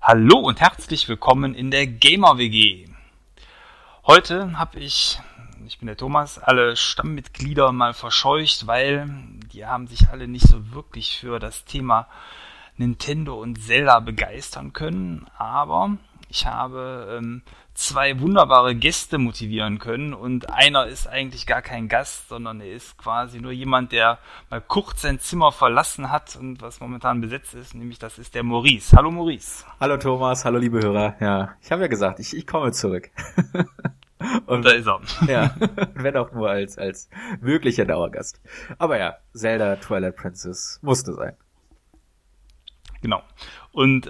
Hallo und herzlich willkommen in der Gamer-WG. Heute habe ich bin der Thomas, alle Stammmitglieder mal verscheucht, weil die haben sich alle nicht so wirklich für das Thema Nintendo und Zelda begeistern können. Aber ich habe zwei wunderbare Gäste motivieren können und einer ist eigentlich gar kein Gast, sondern er ist quasi nur jemand, der mal kurz sein Zimmer verlassen hat und was momentan besetzt ist, nämlich das ist der Maurice. Hallo Maurice. Hallo Thomas, hallo liebe Hörer. Ja, ich habe ja gesagt, ich komme zurück. Und da ist er. Ja, wenn auch nur als möglicher Dauergast. Aber ja, Zelda Twilight Princess musste sein. Genau. Und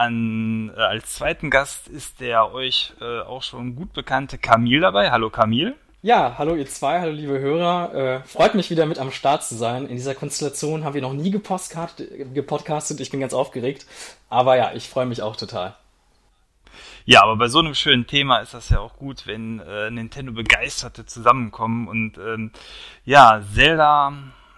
als zweiten Gast ist der euch auch schon gut bekannte Kamil dabei. Hallo Kamil. Ja, hallo ihr zwei, hallo liebe Hörer. Freut mich wieder mit am Start zu sein. In dieser Konstellation haben wir noch nie gepodcastet. Ich bin ganz aufgeregt. Aber ja, ich freue mich auch total. Ja, aber bei so einem schönen Thema ist das ja auch gut, wenn Nintendo-Begeisterte zusammenkommen. Und Zelda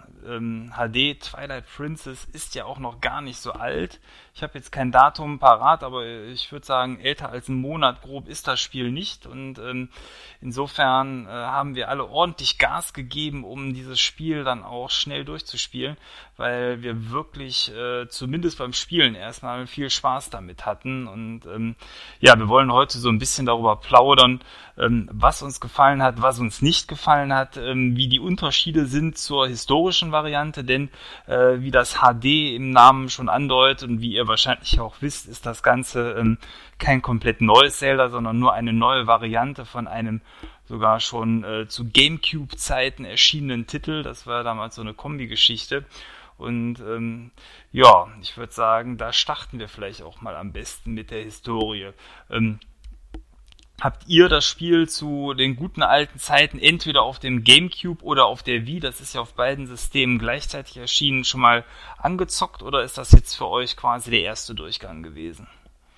HD Twilight Princess ist ja auch noch gar nicht so alt. Ich habe jetzt kein Datum parat, aber ich würde sagen, älter als einen Monat grob ist das Spiel nicht. Und insofern haben wir alle ordentlich Gas gegeben, um dieses Spiel dann auch schnell durchzuspielen, weil wir wirklich zumindest beim Spielen erstmal viel Spaß damit hatten. Und wir wollen heute so ein bisschen darüber plaudern, was uns gefallen hat, was uns nicht gefallen hat, wie die Unterschiede sind zur historischen Variante, denn wie das HD im Namen schon andeutet und wie ihr wahrscheinlich auch wisst, ist das Ganze kein komplett neues Zelda, sondern nur eine neue Variante von einem sogar schon zu Gamecube-Zeiten erschienenen Titel. Das war damals so eine Kombi-Geschichte. Und ich würde sagen, da starten wir vielleicht auch mal am besten mit der Historie. Habt ihr das Spiel zu den guten alten Zeiten entweder auf dem Gamecube oder auf der Wii, das ist ja auf beiden Systemen gleichzeitig erschienen, schon mal angezockt oder ist das jetzt für euch quasi der erste Durchgang gewesen?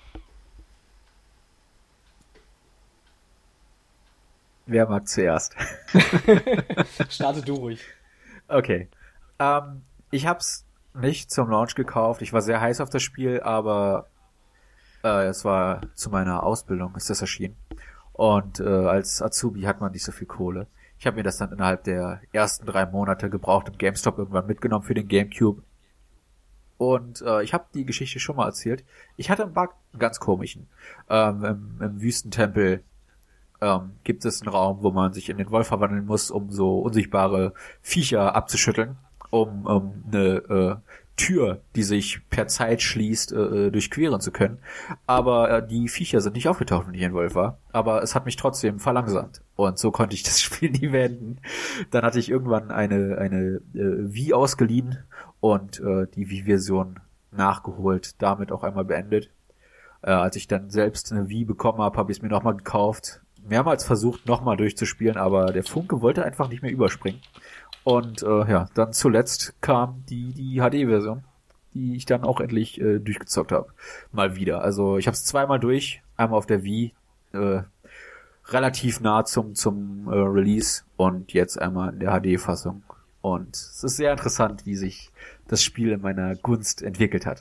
Wer mag zuerst? Starte du ruhig. Okay. Ich hab's nicht zum Launch gekauft. Ich war sehr heiß auf das Spiel, aber es war zu meiner Ausbildung, ist das erschienen. Und als Azubi hat man nicht so viel Kohle. Ich habe mir das dann innerhalb der ersten 3 Monate gebraucht im GameStop irgendwann mitgenommen für den GameCube. Und ich habe die Geschichte schon mal erzählt. Ich hatte einen Bug, einen ganz komischen. Im Wüstentempel gibt es einen Raum, wo man sich in den Wolf verwandeln muss, um so unsichtbare Viecher abzuschütteln, um eine Tür, die sich per Zeit schließt, durchqueren zu können. Aber die Viecher sind nicht aufgetaucht, wenn ich ein Wolf war. Aber es hat mich trotzdem verlangsamt. Und so konnte ich das Spiel nie beenden. Dann hatte ich irgendwann eine Wii ausgeliehen und die Wii-Version nachgeholt, damit auch einmal beendet. Als ich dann selbst eine Wii bekommen habe ich es mir nochmal gekauft. Mehrmals versucht, nochmal durchzuspielen, aber der Funke wollte einfach nicht mehr überspringen. Und dann zuletzt kam die HD-Version, die ich dann auch endlich durchgezockt habe. Mal wieder. Also ich habe es zweimal durch, einmal auf der Wii, relativ nah zum Release und jetzt einmal in der HD-Fassung. Und es ist sehr interessant, wie sich das Spiel in meiner Gunst entwickelt hat.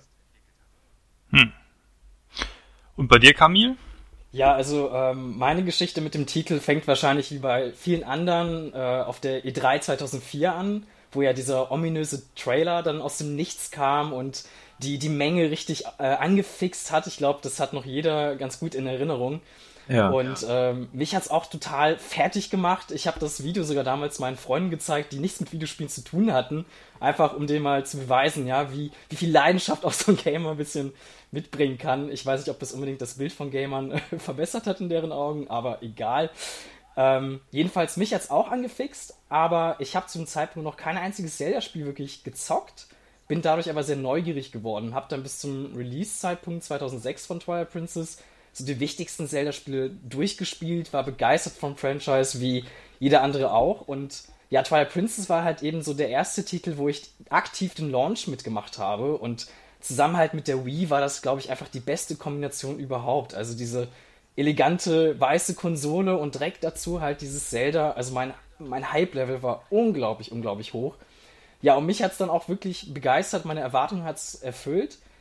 Und bei dir, Kamil? Ja, also meine Geschichte mit dem Titel fängt wahrscheinlich wie bei vielen anderen auf der E3 2004 an, wo ja dieser ominöse Trailer dann aus dem Nichts kam und die Menge richtig angefixt hat. Ich glaube, das hat noch jeder ganz gut in Erinnerung. Ja. Und mich hat's auch total fertig gemacht. Ich habe das Video sogar damals meinen Freunden gezeigt, die nichts mit Videospielen zu tun hatten. Einfach um denen mal zu beweisen, ja, wie viel Leidenschaft auch so ein Gamer ein bisschen mitbringen kann. Ich weiß nicht, ob das unbedingt das Bild von Gamern verbessert hat in deren Augen, aber egal. Jedenfalls mich hat's auch angefixt, aber ich habe zu dem Zeitpunkt noch kein einziges Zelda-Spiel wirklich gezockt, bin dadurch aber sehr neugierig geworden, habe dann bis zum Release-Zeitpunkt 2006 von Twilight Princess so die wichtigsten Zelda-Spiele durchgespielt, war begeistert vom Franchise, wie jeder andere auch. Und ja, Twilight Princess war halt eben so der erste Titel, wo ich aktiv den Launch mitgemacht habe. Und zusammen halt mit der Wii war das, glaube ich, einfach die beste Kombination überhaupt. Also diese elegante weiße Konsole und direkt dazu halt dieses Zelda. Also mein Hype-Level war unglaublich, unglaublich hoch. Ja, und mich hat's dann auch wirklich begeistert. Meine Erwartungen hat's erfüllt.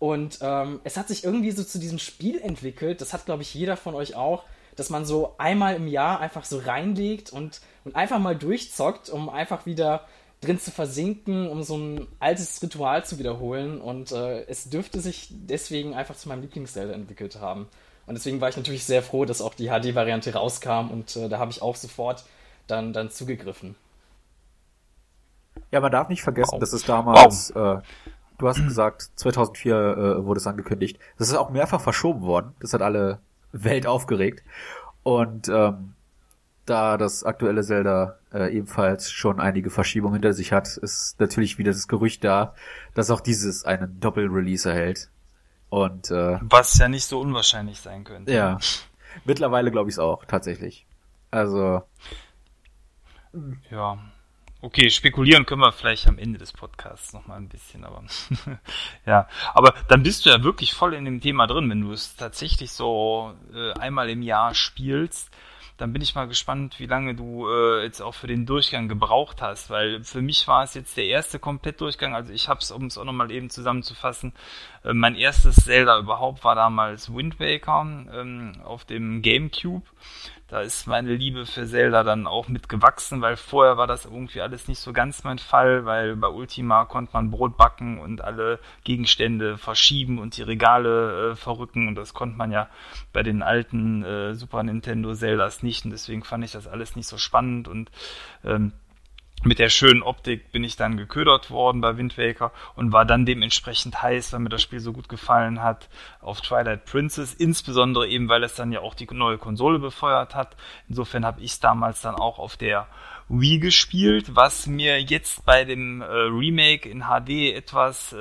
Und es hat sich irgendwie so zu diesem Spiel entwickelt, das hat, glaube ich, jeder von euch auch, dass man so einmal im Jahr einfach so reinlegt und einfach mal durchzockt, um einfach wieder drin zu versinken, um so ein altes Ritual zu wiederholen. Und es dürfte sich deswegen einfach zu meinem Lieblings-Zelda entwickelt haben. Und deswegen war ich natürlich sehr froh, dass auch die HD-Variante rauskam und da habe ich auch sofort dann zugegriffen. Ja, man darf nicht vergessen, dass es damals, du hast gesagt, 2004 wurde es angekündigt. Das ist auch mehrfach verschoben worden. Das hat alle Welt aufgeregt. Und da das aktuelle Zelda ebenfalls schon einige Verschiebungen hinter sich hat, ist natürlich wieder das Gerücht da, dass auch dieses einen Doppel-Release erhält. Und was ja nicht so unwahrscheinlich sein könnte. Ja, mittlerweile glaube ich es auch, tatsächlich. Also ja, okay, spekulieren können wir vielleicht am Ende des Podcasts nochmal ein bisschen, aber ja, aber dann bist du ja wirklich voll in dem Thema drin, wenn du es tatsächlich so einmal im Jahr spielst. Dann bin ich mal gespannt, wie lange du jetzt auch für den Durchgang gebraucht hast, weil für mich war es jetzt der erste Komplettdurchgang, also ich habe es, um es auch nochmal eben zusammenzufassen, mein erstes Zelda überhaupt war damals Wind Waker auf dem GameCube. Da ist meine Liebe für Zelda dann auch mit gewachsen, weil vorher war das irgendwie alles nicht so ganz mein Fall, weil bei Ultima konnte man Brot backen und alle Gegenstände verschieben und die Regale verrücken und das konnte man ja bei den alten Super Nintendo Zeldas nicht und deswegen fand ich das alles nicht so spannend und mit der schönen Optik bin ich dann geködert worden bei Wind Waker und war dann dementsprechend heiß, weil mir das Spiel so gut gefallen hat, auf Twilight Princess, insbesondere eben, weil es dann ja auch die neue Konsole befeuert hat. Insofern habe ich es damals dann auch auf der Wii gespielt, was mir jetzt bei dem Remake in HD etwas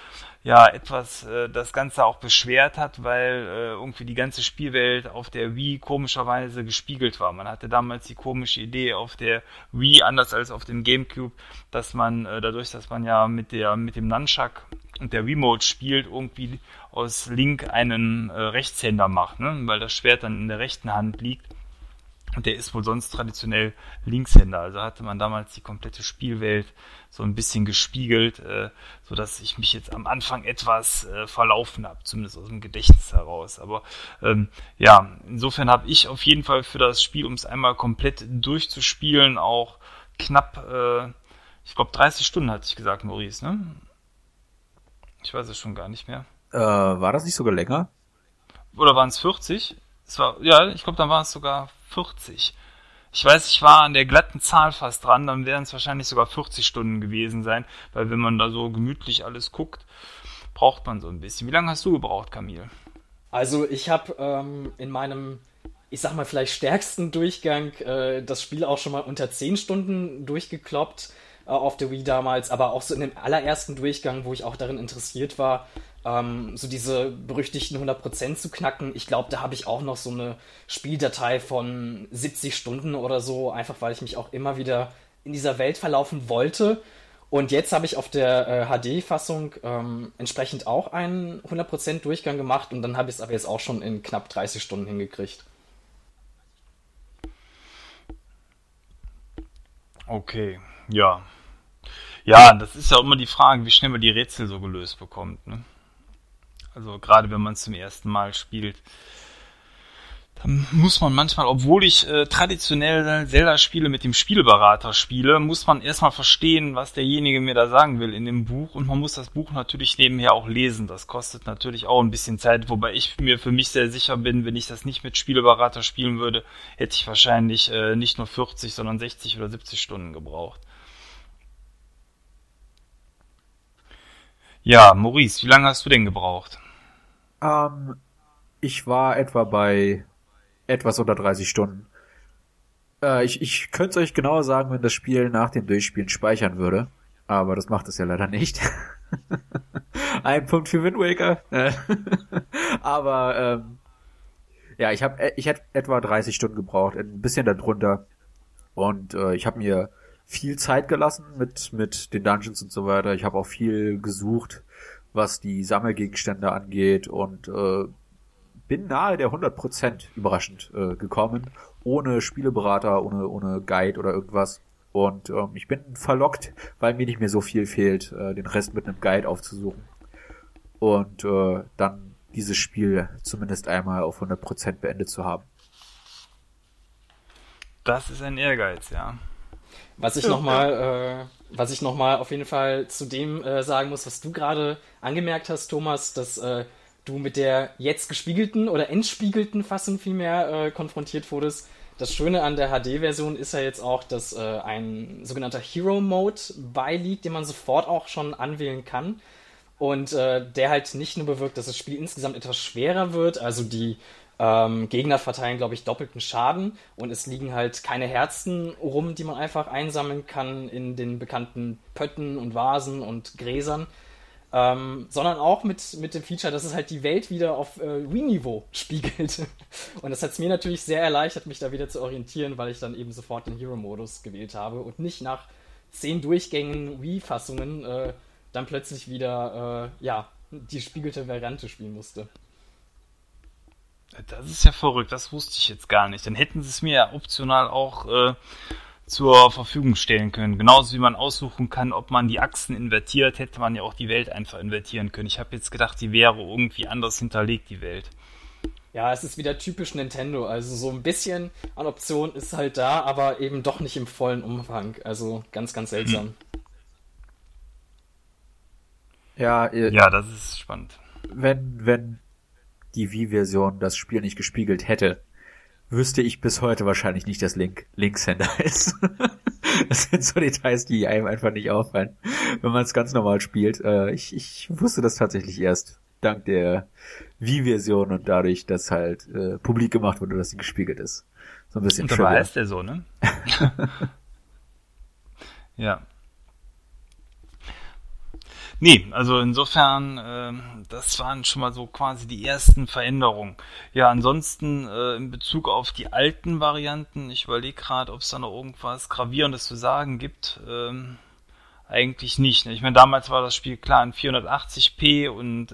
das Ganze auch beschwert hat, weil irgendwie die ganze Spielwelt auf der Wii komischerweise gespiegelt war. Man hatte damals die komische Idee auf der Wii, anders als auf dem GameCube, dass man dadurch, dass man ja mit dem Nunchuck und der Wiimote spielt, irgendwie aus Link einen Rechtshänder macht, ne? Weil das Schwert dann in der rechten Hand liegt. Und der ist wohl sonst traditionell Linkshänder. Also hatte man damals die komplette Spielwelt so ein bisschen gespiegelt, so dass ich mich jetzt am Anfang etwas verlaufen habe, zumindest aus dem Gedächtnis heraus. Aber insofern habe ich auf jeden Fall für das Spiel, um es einmal komplett durchzuspielen, auch knapp, ich glaube 30 Stunden hatte ich gesagt, Maurice, ne? Ich weiß es schon gar nicht mehr. war das nicht sogar länger? Oder waren es 40? Ich glaube, dann war es sogar 40. Ich weiß, ich war an der glatten Zahl fast dran, dann wären es wahrscheinlich sogar 40 Stunden gewesen sein, weil wenn man da so gemütlich alles guckt, braucht man so ein bisschen. Wie lange hast du gebraucht, Camille? Also ich habe in meinem, ich sag mal vielleicht stärksten Durchgang das Spiel auch schon mal unter 10 Stunden durchgekloppt auf der Wii damals, aber auch so in dem allerersten Durchgang, wo ich auch darin interessiert war, so diese berüchtigten 100% zu knacken. Ich glaube, da habe ich auch noch so eine Spieldatei von 70 Stunden oder so, einfach weil ich mich auch immer wieder in dieser Welt verlaufen wollte. Und jetzt habe ich auf der HD-Fassung entsprechend auch einen 100% Durchgang gemacht und dann habe ich es aber jetzt auch schon in knapp 30 Stunden hingekriegt. Okay, ja. Ja, das ist ja immer die Frage, wie schnell man die Rätsel so gelöst bekommt, ne? Also gerade wenn man es zum ersten Mal spielt, dann muss man manchmal, obwohl ich traditionell Zelda-Spiele mit dem Spielberater spiele, muss man erstmal verstehen, was derjenige mir da sagen will in dem Buch und man muss das Buch natürlich nebenher auch lesen. Das kostet natürlich auch ein bisschen Zeit, wobei ich mir für mich sehr sicher bin, wenn ich das nicht mit Spielberater spielen würde, hätte ich wahrscheinlich nicht nur 40, sondern 60 oder 70 Stunden gebraucht. Ja, Maurice, wie lange hast du denn gebraucht? Ich war etwa bei etwas unter 30 Stunden. Ich könnte es euch genauer sagen, wenn das Spiel nach dem Durchspielen speichern würde. Aber das macht es ja leider nicht. Ein Punkt für Wind Waker. Aber ich hätte etwa 30 Stunden gebraucht, ein bisschen darunter. Und ich habe mir viel Zeit gelassen mit den Dungeons und so weiter. Ich habe auch viel gesucht, was die Sammelgegenstände angeht und bin nahe der 100% überraschend gekommen, ohne Spieleberater, ohne Guide oder irgendwas. Und ich bin verlockt, weil mir nicht mehr so viel fehlt, den Rest mit einem Guide aufzusuchen. und dann dieses Spiel zumindest einmal auf 100% beendet zu haben. Das ist ein Ehrgeiz, ja. Was ich nochmal auf jeden Fall zu dem sagen muss, was du gerade angemerkt hast, Thomas, dass du mit der jetzt gespiegelten oder entspiegelten Fassung vielmehr konfrontiert wurdest. Das Schöne an der HD-Version ist ja jetzt auch, dass ein sogenannter Hero-Mode beiliegt, den man sofort auch schon anwählen kann. Und der halt nicht nur bewirkt, dass das Spiel insgesamt etwas schwerer wird, also die Gegner verteilen, glaube ich, doppelten Schaden und es liegen halt keine Herzen rum, die man einfach einsammeln kann in den bekannten Pötten und Vasen und Gräsern, sondern auch mit dem Feature, dass es halt die Welt wieder auf Wii-Niveau spiegelt. Und das hat es mir natürlich sehr erleichtert, mich da wieder zu orientieren, weil ich dann eben sofort den Hero-Modus gewählt habe und nicht nach 10 Durchgängen Wii-Fassungen dann plötzlich wieder die spiegelte Variante spielen musste. Das ist ja verrückt, das wusste ich jetzt gar nicht. Dann hätten sie es mir ja optional auch zur Verfügung stellen können. Genauso wie man aussuchen kann, ob man die Achsen invertiert, hätte man ja auch die Welt einfach invertieren können. Ich habe jetzt gedacht, die wäre irgendwie anders hinterlegt, die Welt. Ja, es ist wieder typisch Nintendo. Also so ein bisschen an Optionen ist halt da, aber eben doch nicht im vollen Umfang. Also ganz, ganz seltsam. Ja, das ist spannend. Wenn die Wii-Version das Spiel nicht gespiegelt hätte, wüsste ich bis heute wahrscheinlich nicht, dass Link Linkshänder ist. Das sind so Details, die einem einfach nicht auffallen, wenn man es ganz normal spielt. Ich wusste das tatsächlich erst dank der Wii-Version und dadurch, dass halt publik gemacht wurde, dass sie gespiegelt ist. So ein bisschen und dabei heißt der so, ne? Ja. Nee, also insofern, das waren schon mal so quasi die ersten Veränderungen. Ja, ansonsten in Bezug auf die alten Varianten, ich überlege gerade, ob es da noch irgendwas Gravierendes zu sagen gibt. Eigentlich nicht. Ne? Ich meine, damals war das Spiel klar in 480p und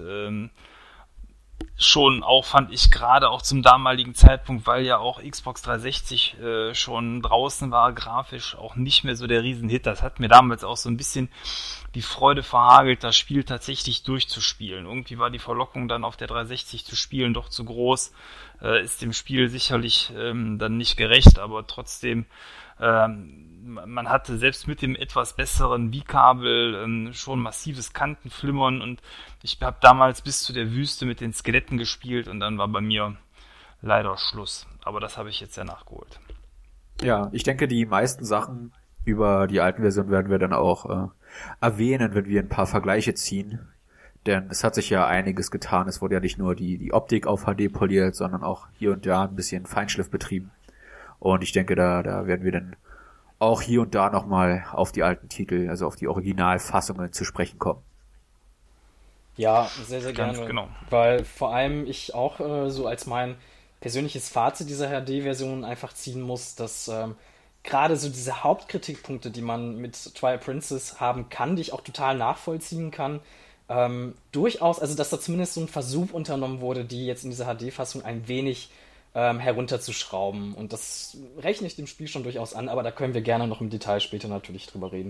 schon auch, fand ich, gerade auch zum damaligen Zeitpunkt, weil ja auch Xbox 360 schon draußen war, grafisch auch nicht mehr so der Riesenhit. Das hat mir damals auch so ein bisschen die Freude verhagelt, das Spiel tatsächlich durchzuspielen. Irgendwie war die Verlockung dann auf der 360 zu spielen doch zu groß. Ist dem Spiel sicherlich dann nicht gerecht, aber trotzdem man hatte selbst mit dem etwas besseren Wii-Kabel schon massives Kantenflimmern und ich habe damals bis zu der Wüste mit den Skeletten gespielt und dann war bei mir leider Schluss. Aber das habe ich jetzt ja nachgeholt. Ja, ich denke, die meisten Sachen über die alten Versionen werden wir dann auch erwähnen, wenn wir ein paar Vergleiche ziehen. Denn es hat sich ja einiges getan. Es wurde ja nicht nur die Optik auf HD poliert, sondern auch hier und da ein bisschen Feinschliff betrieben. Und ich denke, da werden wir dann auch hier und da nochmal auf die alten Titel, also auf die Originalfassungen zu sprechen kommen. Ja, sehr, sehr gerne. Ganz genau. Weil vor allem ich auch so als mein persönliches Fazit dieser HD-Version einfach ziehen muss, dass gerade so diese Hauptkritikpunkte, die man mit Twilight Princess haben kann, die ich auch total nachvollziehen kann, durchaus, also dass da zumindest so ein Versuch unternommen wurde, die jetzt in dieser HD-Fassung ein wenig herunterzuschrauben. Und das rechne ich dem Spiel schon durchaus an, aber da können wir gerne noch im Detail später natürlich drüber reden.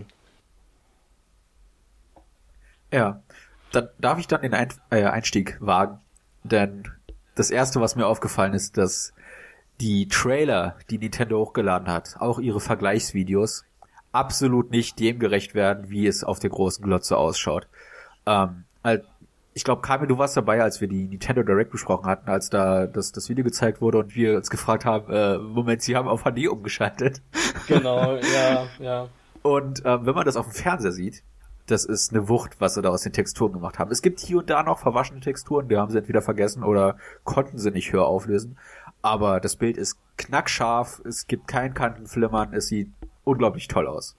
Ja, dann darf ich dann den Einstieg wagen, denn das Erste, was mir aufgefallen ist, dass die Trailer, die Nintendo hochgeladen hat, auch ihre Vergleichsvideos, absolut nicht dem gerecht werden, wie es auf der großen Glotze ausschaut. Ich glaube, Kamil, du warst dabei, als wir die Nintendo Direct besprochen hatten, als da das Video gezeigt wurde und wir uns gefragt haben, Moment, sie haben auf HD umgeschaltet. Genau, ja. Und wenn man das auf dem Fernseher sieht, das ist eine Wucht, was sie da aus den Texturen gemacht haben. Es gibt hier und da noch verwaschene Texturen, die haben sie entweder vergessen oder konnten sie nicht höher auflösen. Aber das Bild ist knackscharf, es gibt kein Kantenflimmern, es sieht unglaublich toll aus.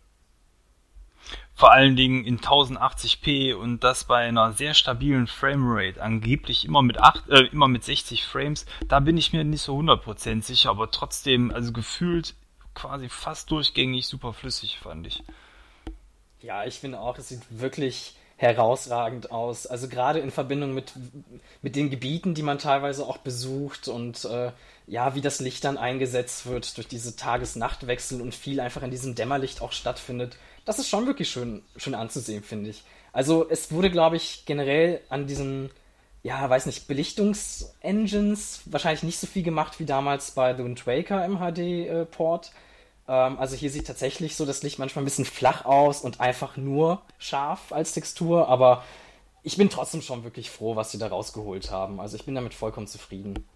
Vor allen Dingen in 1080p und das bei einer sehr stabilen Framerate, angeblich immer mit 60 Frames. Da bin ich mir nicht so 100% sicher, aber trotzdem, also gefühlt quasi fast durchgängig super flüssig, fand ich. Ja, ich finde auch, es sieht wirklich herausragend aus. Also gerade in Verbindung mit den Gebieten, die man teilweise auch besucht und ja, wie das Licht dann eingesetzt wird durch diese Tages-Nacht-Wechsel und viel einfach in diesem Dämmerlicht auch stattfindet. Das ist schon wirklich schön anzusehen, finde ich. Also es wurde, glaube ich, generell an diesen, ja, weiß nicht, Belichtungsengines wahrscheinlich nicht so viel gemacht wie damals bei The Wind Waker im HD-Port. Also hier sieht tatsächlich so das Licht manchmal ein bisschen flach aus und einfach nur scharf als Textur, aber ich bin trotzdem schon wirklich froh, was sie da rausgeholt haben. Also ich bin damit vollkommen zufrieden.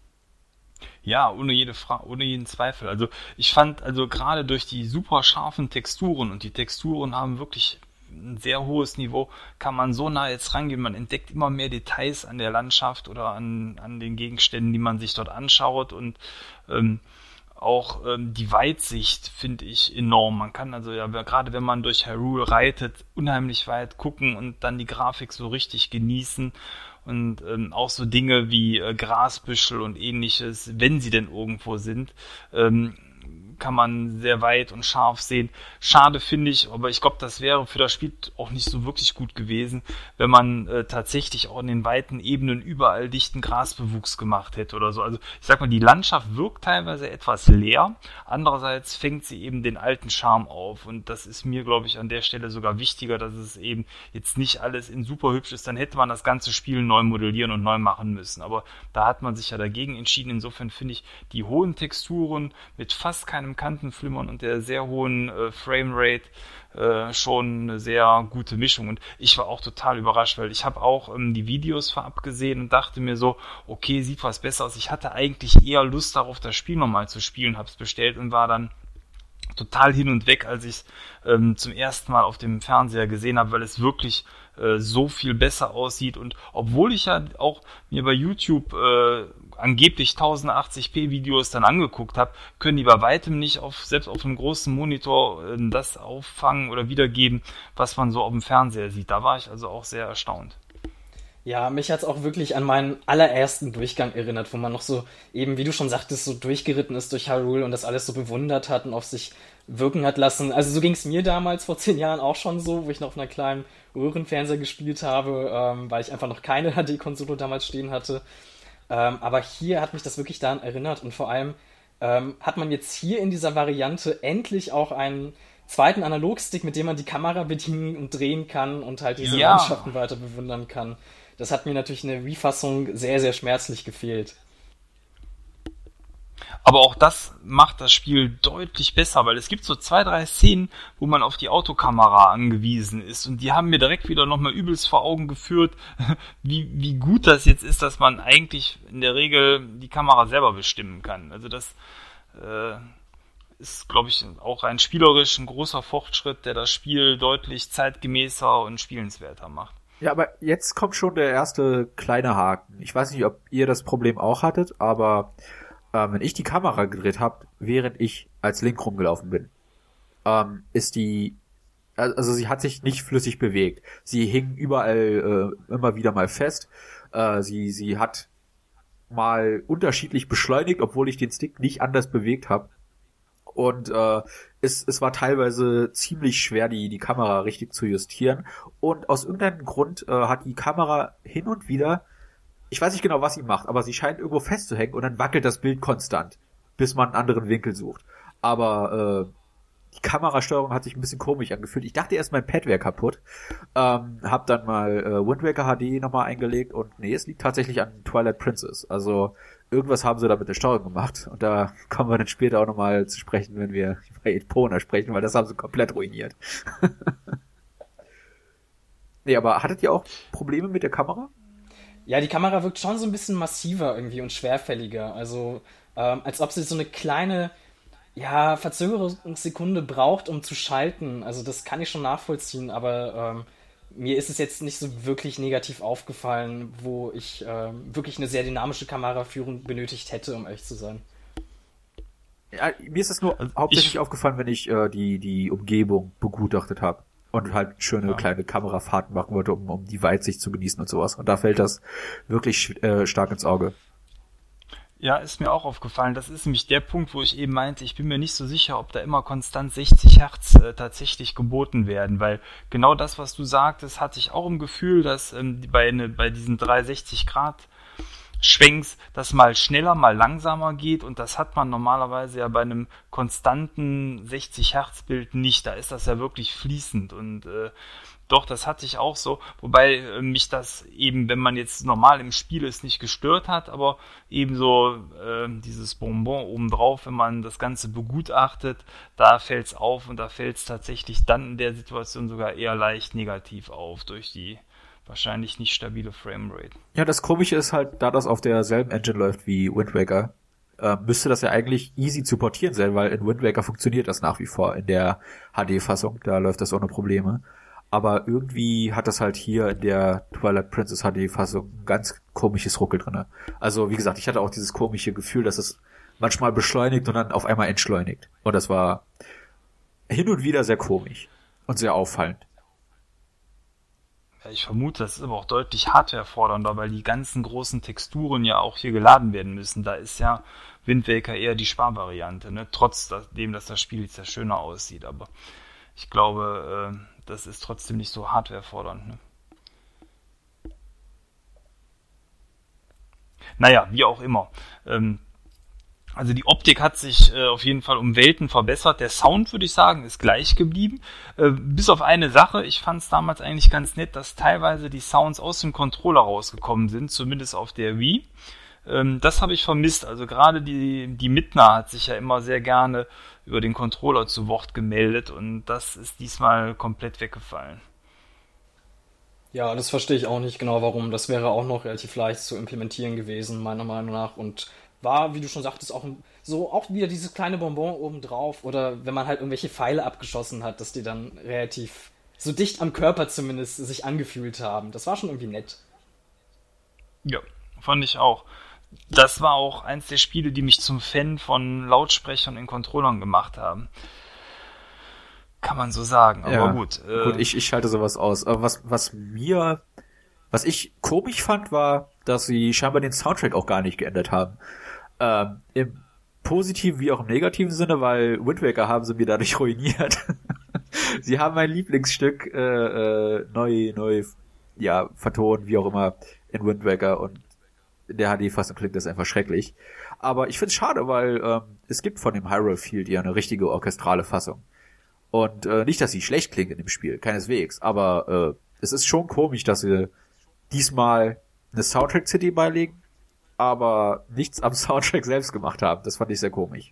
Ja, ohne jeden Zweifel. Also ich fand, also gerade durch die super scharfen Texturen, und die Texturen haben wirklich ein sehr hohes Niveau, kann man so nah jetzt rangehen. Man entdeckt immer mehr Details an der Landschaft oder an den Gegenständen, die man sich dort anschaut, und auch die Weitsicht finde ich enorm. Man kann also ja, gerade wenn man durch Hyrule reitet, unheimlich weit gucken und dann die Grafik so richtig genießen. Und auch so Dinge wie Grasbüschel und ähnliches, wenn sie denn irgendwo sind, kann man sehr weit und scharf sehen. Schade finde ich, aber ich glaube, das wäre für das Spiel auch nicht so wirklich gut gewesen, wenn man tatsächlich auch in den weiten Ebenen überall dichten Grasbewuchs gemacht hätte oder so. Also ich sag mal, die Landschaft wirkt teilweise etwas leer, andererseits fängt sie eben den alten Charme auf, und das ist mir, glaube ich, an der Stelle sogar wichtiger, dass es eben jetzt nicht alles in super hübsch ist. Dann hätte man das ganze Spiel neu modellieren und neu machen müssen, aber da hat man sich ja dagegen entschieden. Insofern finde ich die hohen Texturen mit fast keinem Kantenflimmern und der sehr hohen Framerate schon eine sehr gute Mischung. Und ich war auch total überrascht, weil ich habe auch die Videos vorab gesehen und dachte mir so, okay, sieht was besser aus. Ich hatte eigentlich eher Lust darauf, das Spiel nochmal zu spielen, habe es bestellt und war dann total hin und weg, als ich es zum ersten Mal auf dem Fernseher gesehen habe, weil es wirklich so viel besser aussieht. Und obwohl ich ja auch mir bei YouTube angeblich 1080p Videos dann angeguckt habe, können die bei weitem nicht selbst auf einem großen Monitor das auffangen oder wiedergeben, was man so auf dem Fernseher sieht. Da war ich also auch sehr erstaunt. Ja, mich hat's auch wirklich an meinen allerersten Durchgang erinnert, wo man noch so eben, wie du schon sagtest, so durchgeritten ist durch Hyrule und das alles so bewundert hat und auf sich wirken hat lassen. Also so ging's mir damals vor 10 Jahren auch schon so, wo ich noch auf einer kleinen Röhrenfernseher gespielt habe, weil ich einfach noch keine HD-Konsole damals stehen hatte. Aber hier hat mich das wirklich daran erinnert, und vor allem hat man jetzt hier in dieser Variante endlich auch einen zweiten Analogstick, mit dem man die Kamera bedienen und drehen kann und halt diese Landschaften weiter bewundern kann. Das hat mir natürlich in der Wii-Fassung sehr, sehr schmerzlich gefehlt. Aber auch das macht das Spiel deutlich besser, weil es gibt so 2, 3 Szenen, wo man auf die Autokamera angewiesen ist, und die haben mir direkt wieder nochmal übelst vor Augen geführt, wie gut das jetzt ist, dass man eigentlich in der Regel die Kamera selber bestimmen kann. Also das ist, glaube ich, auch rein spielerisch ein großer Fortschritt, der das Spiel deutlich zeitgemäßer und spielenswerter macht. Ja, aber jetzt kommt schon der erste kleine Haken. Ich weiß nicht, ob ihr das Problem auch hattet, aber wenn ich die Kamera gedreht habe, während ich als Link rumgelaufen bin, ist also sie hat sich nicht flüssig bewegt. Sie hing überall immer wieder mal fest. Sie hat mal unterschiedlich beschleunigt, obwohl ich den Stick nicht anders bewegt habe. Und es war teilweise ziemlich schwer, die Kamera richtig zu justieren. Und aus irgendeinem Grund hat die Kamera hin und wieder, ich weiß nicht genau, was sie macht, aber sie scheint irgendwo festzuhängen und dann wackelt das Bild konstant, bis man einen anderen Winkel sucht. Aber die Kamerasteuerung hat sich ein bisschen komisch angefühlt. Ich dachte erst, mein Pad wäre kaputt. Hab dann mal Wind Waker HD nochmal eingelegt und nee, es liegt tatsächlich an Twilight Princess. Also irgendwas haben sie da mit der Steuerung gemacht. Und da kommen wir dann später auch nochmal zu sprechen, wenn wir bei Epona sprechen, weil das haben sie komplett ruiniert. Nee, aber hattet ihr auch Probleme mit der Kamera? Ja, die Kamera wirkt schon so ein bisschen massiver irgendwie und schwerfälliger. Also als ob sie so eine kleine Verzögerungssekunde braucht, um zu schalten. Also das kann ich schon nachvollziehen, aber mir ist es jetzt nicht so wirklich negativ aufgefallen, wo ich wirklich eine sehr dynamische Kameraführung benötigt hätte, um ehrlich zu sein. Ja, mir ist es nur hauptsächlich aufgefallen, wenn ich die Umgebung begutachtet habe und halt schöne kleine Kamerafahrten machen wollte, um die Weitsicht zu genießen und sowas. Und da fällt das wirklich stark ins Auge. Ja, ist mir auch aufgefallen. Das ist nämlich der Punkt, wo ich eben meinte, ich bin mir nicht so sicher, ob da immer konstant 60 Hertz tatsächlich geboten werden, weil genau das, was du sagtest, hatte ich auch im Gefühl, dass bei diesen 360 Grad Schwenks das mal schneller, mal langsamer geht, und das hat man normalerweise ja bei einem konstanten 60 Hertz Bild nicht. Da ist das ja wirklich fließend, und doch, das hatte ich auch so, wobei mich das eben, wenn man jetzt normal im Spiel ist, nicht gestört hat, aber eben so dieses Bonbon obendrauf, wenn man das Ganze begutachtet, da fällt es auf, und da fällt es tatsächlich dann in der Situation sogar eher leicht negativ auf, durch die wahrscheinlich nicht stabile Framerate. Ja, das Komische ist halt, da das auf derselben Engine läuft wie Wind Waker, müsste das ja eigentlich easy zu portieren sein, weil in Wind Waker funktioniert das nach wie vor in der HD-Fassung, da läuft das ohne Probleme. Aber irgendwie hat das halt hier in der Twilight Princess HD-Fassung ein ganz komisches Ruckel drinne. Also wie gesagt, ich hatte auch dieses komische Gefühl, dass es manchmal beschleunigt und dann auf einmal entschleunigt. Und das war hin und wieder sehr komisch und sehr auffallend. Ja, ich vermute, das ist aber auch deutlich hardwarefordernder, weil die ganzen großen Texturen ja auch hier geladen werden müssen. Da ist ja Wind Waker eher die Sparvariante, ne? Trotzdem, dass das Spiel jetzt ja schöner aussieht. Aber ich glaube, das ist trotzdem nicht so hardwarefordernd. Ne? Naja, wie auch immer. Also die Optik hat sich auf jeden Fall um Welten verbessert. Der Sound, würde ich sagen, ist gleich geblieben. Bis auf eine Sache. Ich fand es damals eigentlich ganz nett, dass teilweise die Sounds aus dem Controller rausgekommen sind, zumindest auf der Wii. Das habe ich vermisst. Also gerade die Midna hat sich ja immer sehr gerne über den Controller zu Wort gemeldet, und das ist diesmal komplett weggefallen. Ja, das verstehe ich auch nicht genau, warum. Das wäre auch noch relativ leicht zu implementieren gewesen, meiner Meinung nach. Und war, wie du schon sagtest, auch wieder dieses kleine Bonbon obendrauf. Oder wenn man halt irgendwelche Pfeile abgeschossen hat, dass die dann relativ so dicht am Körper zumindest sich angefühlt haben. Das war schon irgendwie nett. Ja, fand ich auch. Das war auch eins der Spiele, die mich zum Fan von Lautsprechern in Controllern gemacht haben. Kann man so sagen, aber Ja, gut. gut, ich schalte sowas aus. Aber was ich komisch fand, war, dass sie scheinbar den Soundtrack auch gar nicht geändert haben. Im positiven wie auch im negativen Sinne, weil Wind Waker haben sie mir dadurch ruiniert. Sie haben mein Lieblingsstück neu vertont, wie auch immer, in Wind Waker, und in der HD-Fassung klingt das einfach schrecklich. Aber ich find's schade, weil es gibt von dem Hyrule Field ja eine richtige orchestrale Fassung. Und nicht, dass sie schlecht klingt in dem Spiel, keineswegs, aber es ist schon komisch, dass sie diesmal eine Soundtrack-CD beilegen, aber nichts am Soundtrack selbst gemacht haben. Das fand ich sehr komisch.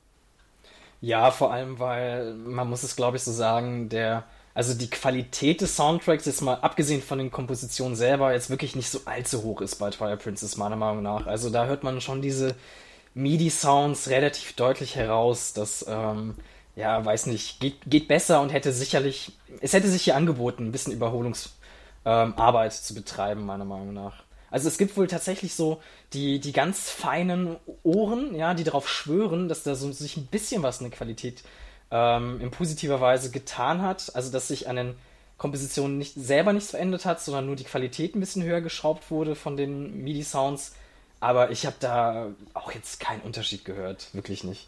Ja, vor allem, weil man muss es, glaube ich, so sagen, also die Qualität des Soundtracks, jetzt mal abgesehen von den Kompositionen selber, jetzt wirklich nicht so allzu hoch ist bei Twilight Princess, meiner Meinung nach. Also da hört man schon diese MIDI-Sounds relativ deutlich heraus, dass, weiß nicht, geht besser, und es hätte sich hier angeboten, ein bisschen Überholungsarbeit zu betreiben, meiner Meinung nach. Also es gibt wohl tatsächlich so die ganz feinen Ohren, ja, die darauf schwören, dass da so sich ein bisschen was in der Qualität in positiver Weise getan hat. Also dass sich an den Kompositionen nichts verändert hat, sondern nur die Qualität ein bisschen höher geschraubt wurde von den MIDI-Sounds. Aber ich habe da auch jetzt keinen Unterschied gehört, wirklich nicht.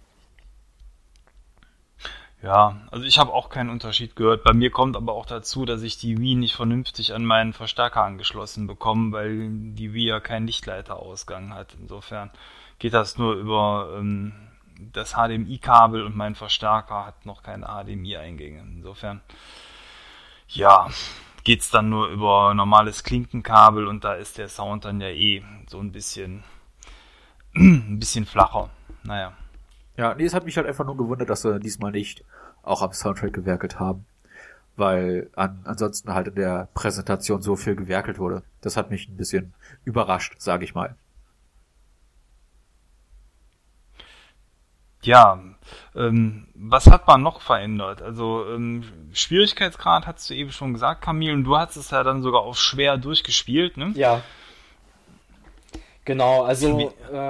Ja, also ich habe auch keinen Unterschied gehört. Bei mir kommt aber auch dazu, dass ich die Wii nicht vernünftig an meinen Verstärker angeschlossen bekomme, weil die Wii ja keinen Lichtleiterausgang hat. Insofern geht das nur über das HDMI-Kabel, und mein Verstärker hat noch keine HDMI-Eingänge. Insofern, ja, geht's dann nur über normales Klinkenkabel, und da ist der Sound dann ja so ein bisschen flacher. Naja. Ja, nee, es hat mich halt einfach nur gewundert, dass sie diesmal nicht auch am Soundtrack gewerkelt haben, weil ansonsten halt in der Präsentation so viel gewerkelt wurde. Das hat mich ein bisschen überrascht, sage ich mal. Ja, was hat man noch verändert? Also Schwierigkeitsgrad hast du eben schon gesagt, Camille, und du hast es ja dann sogar auf schwer durchgespielt, ne? Ja, genau, also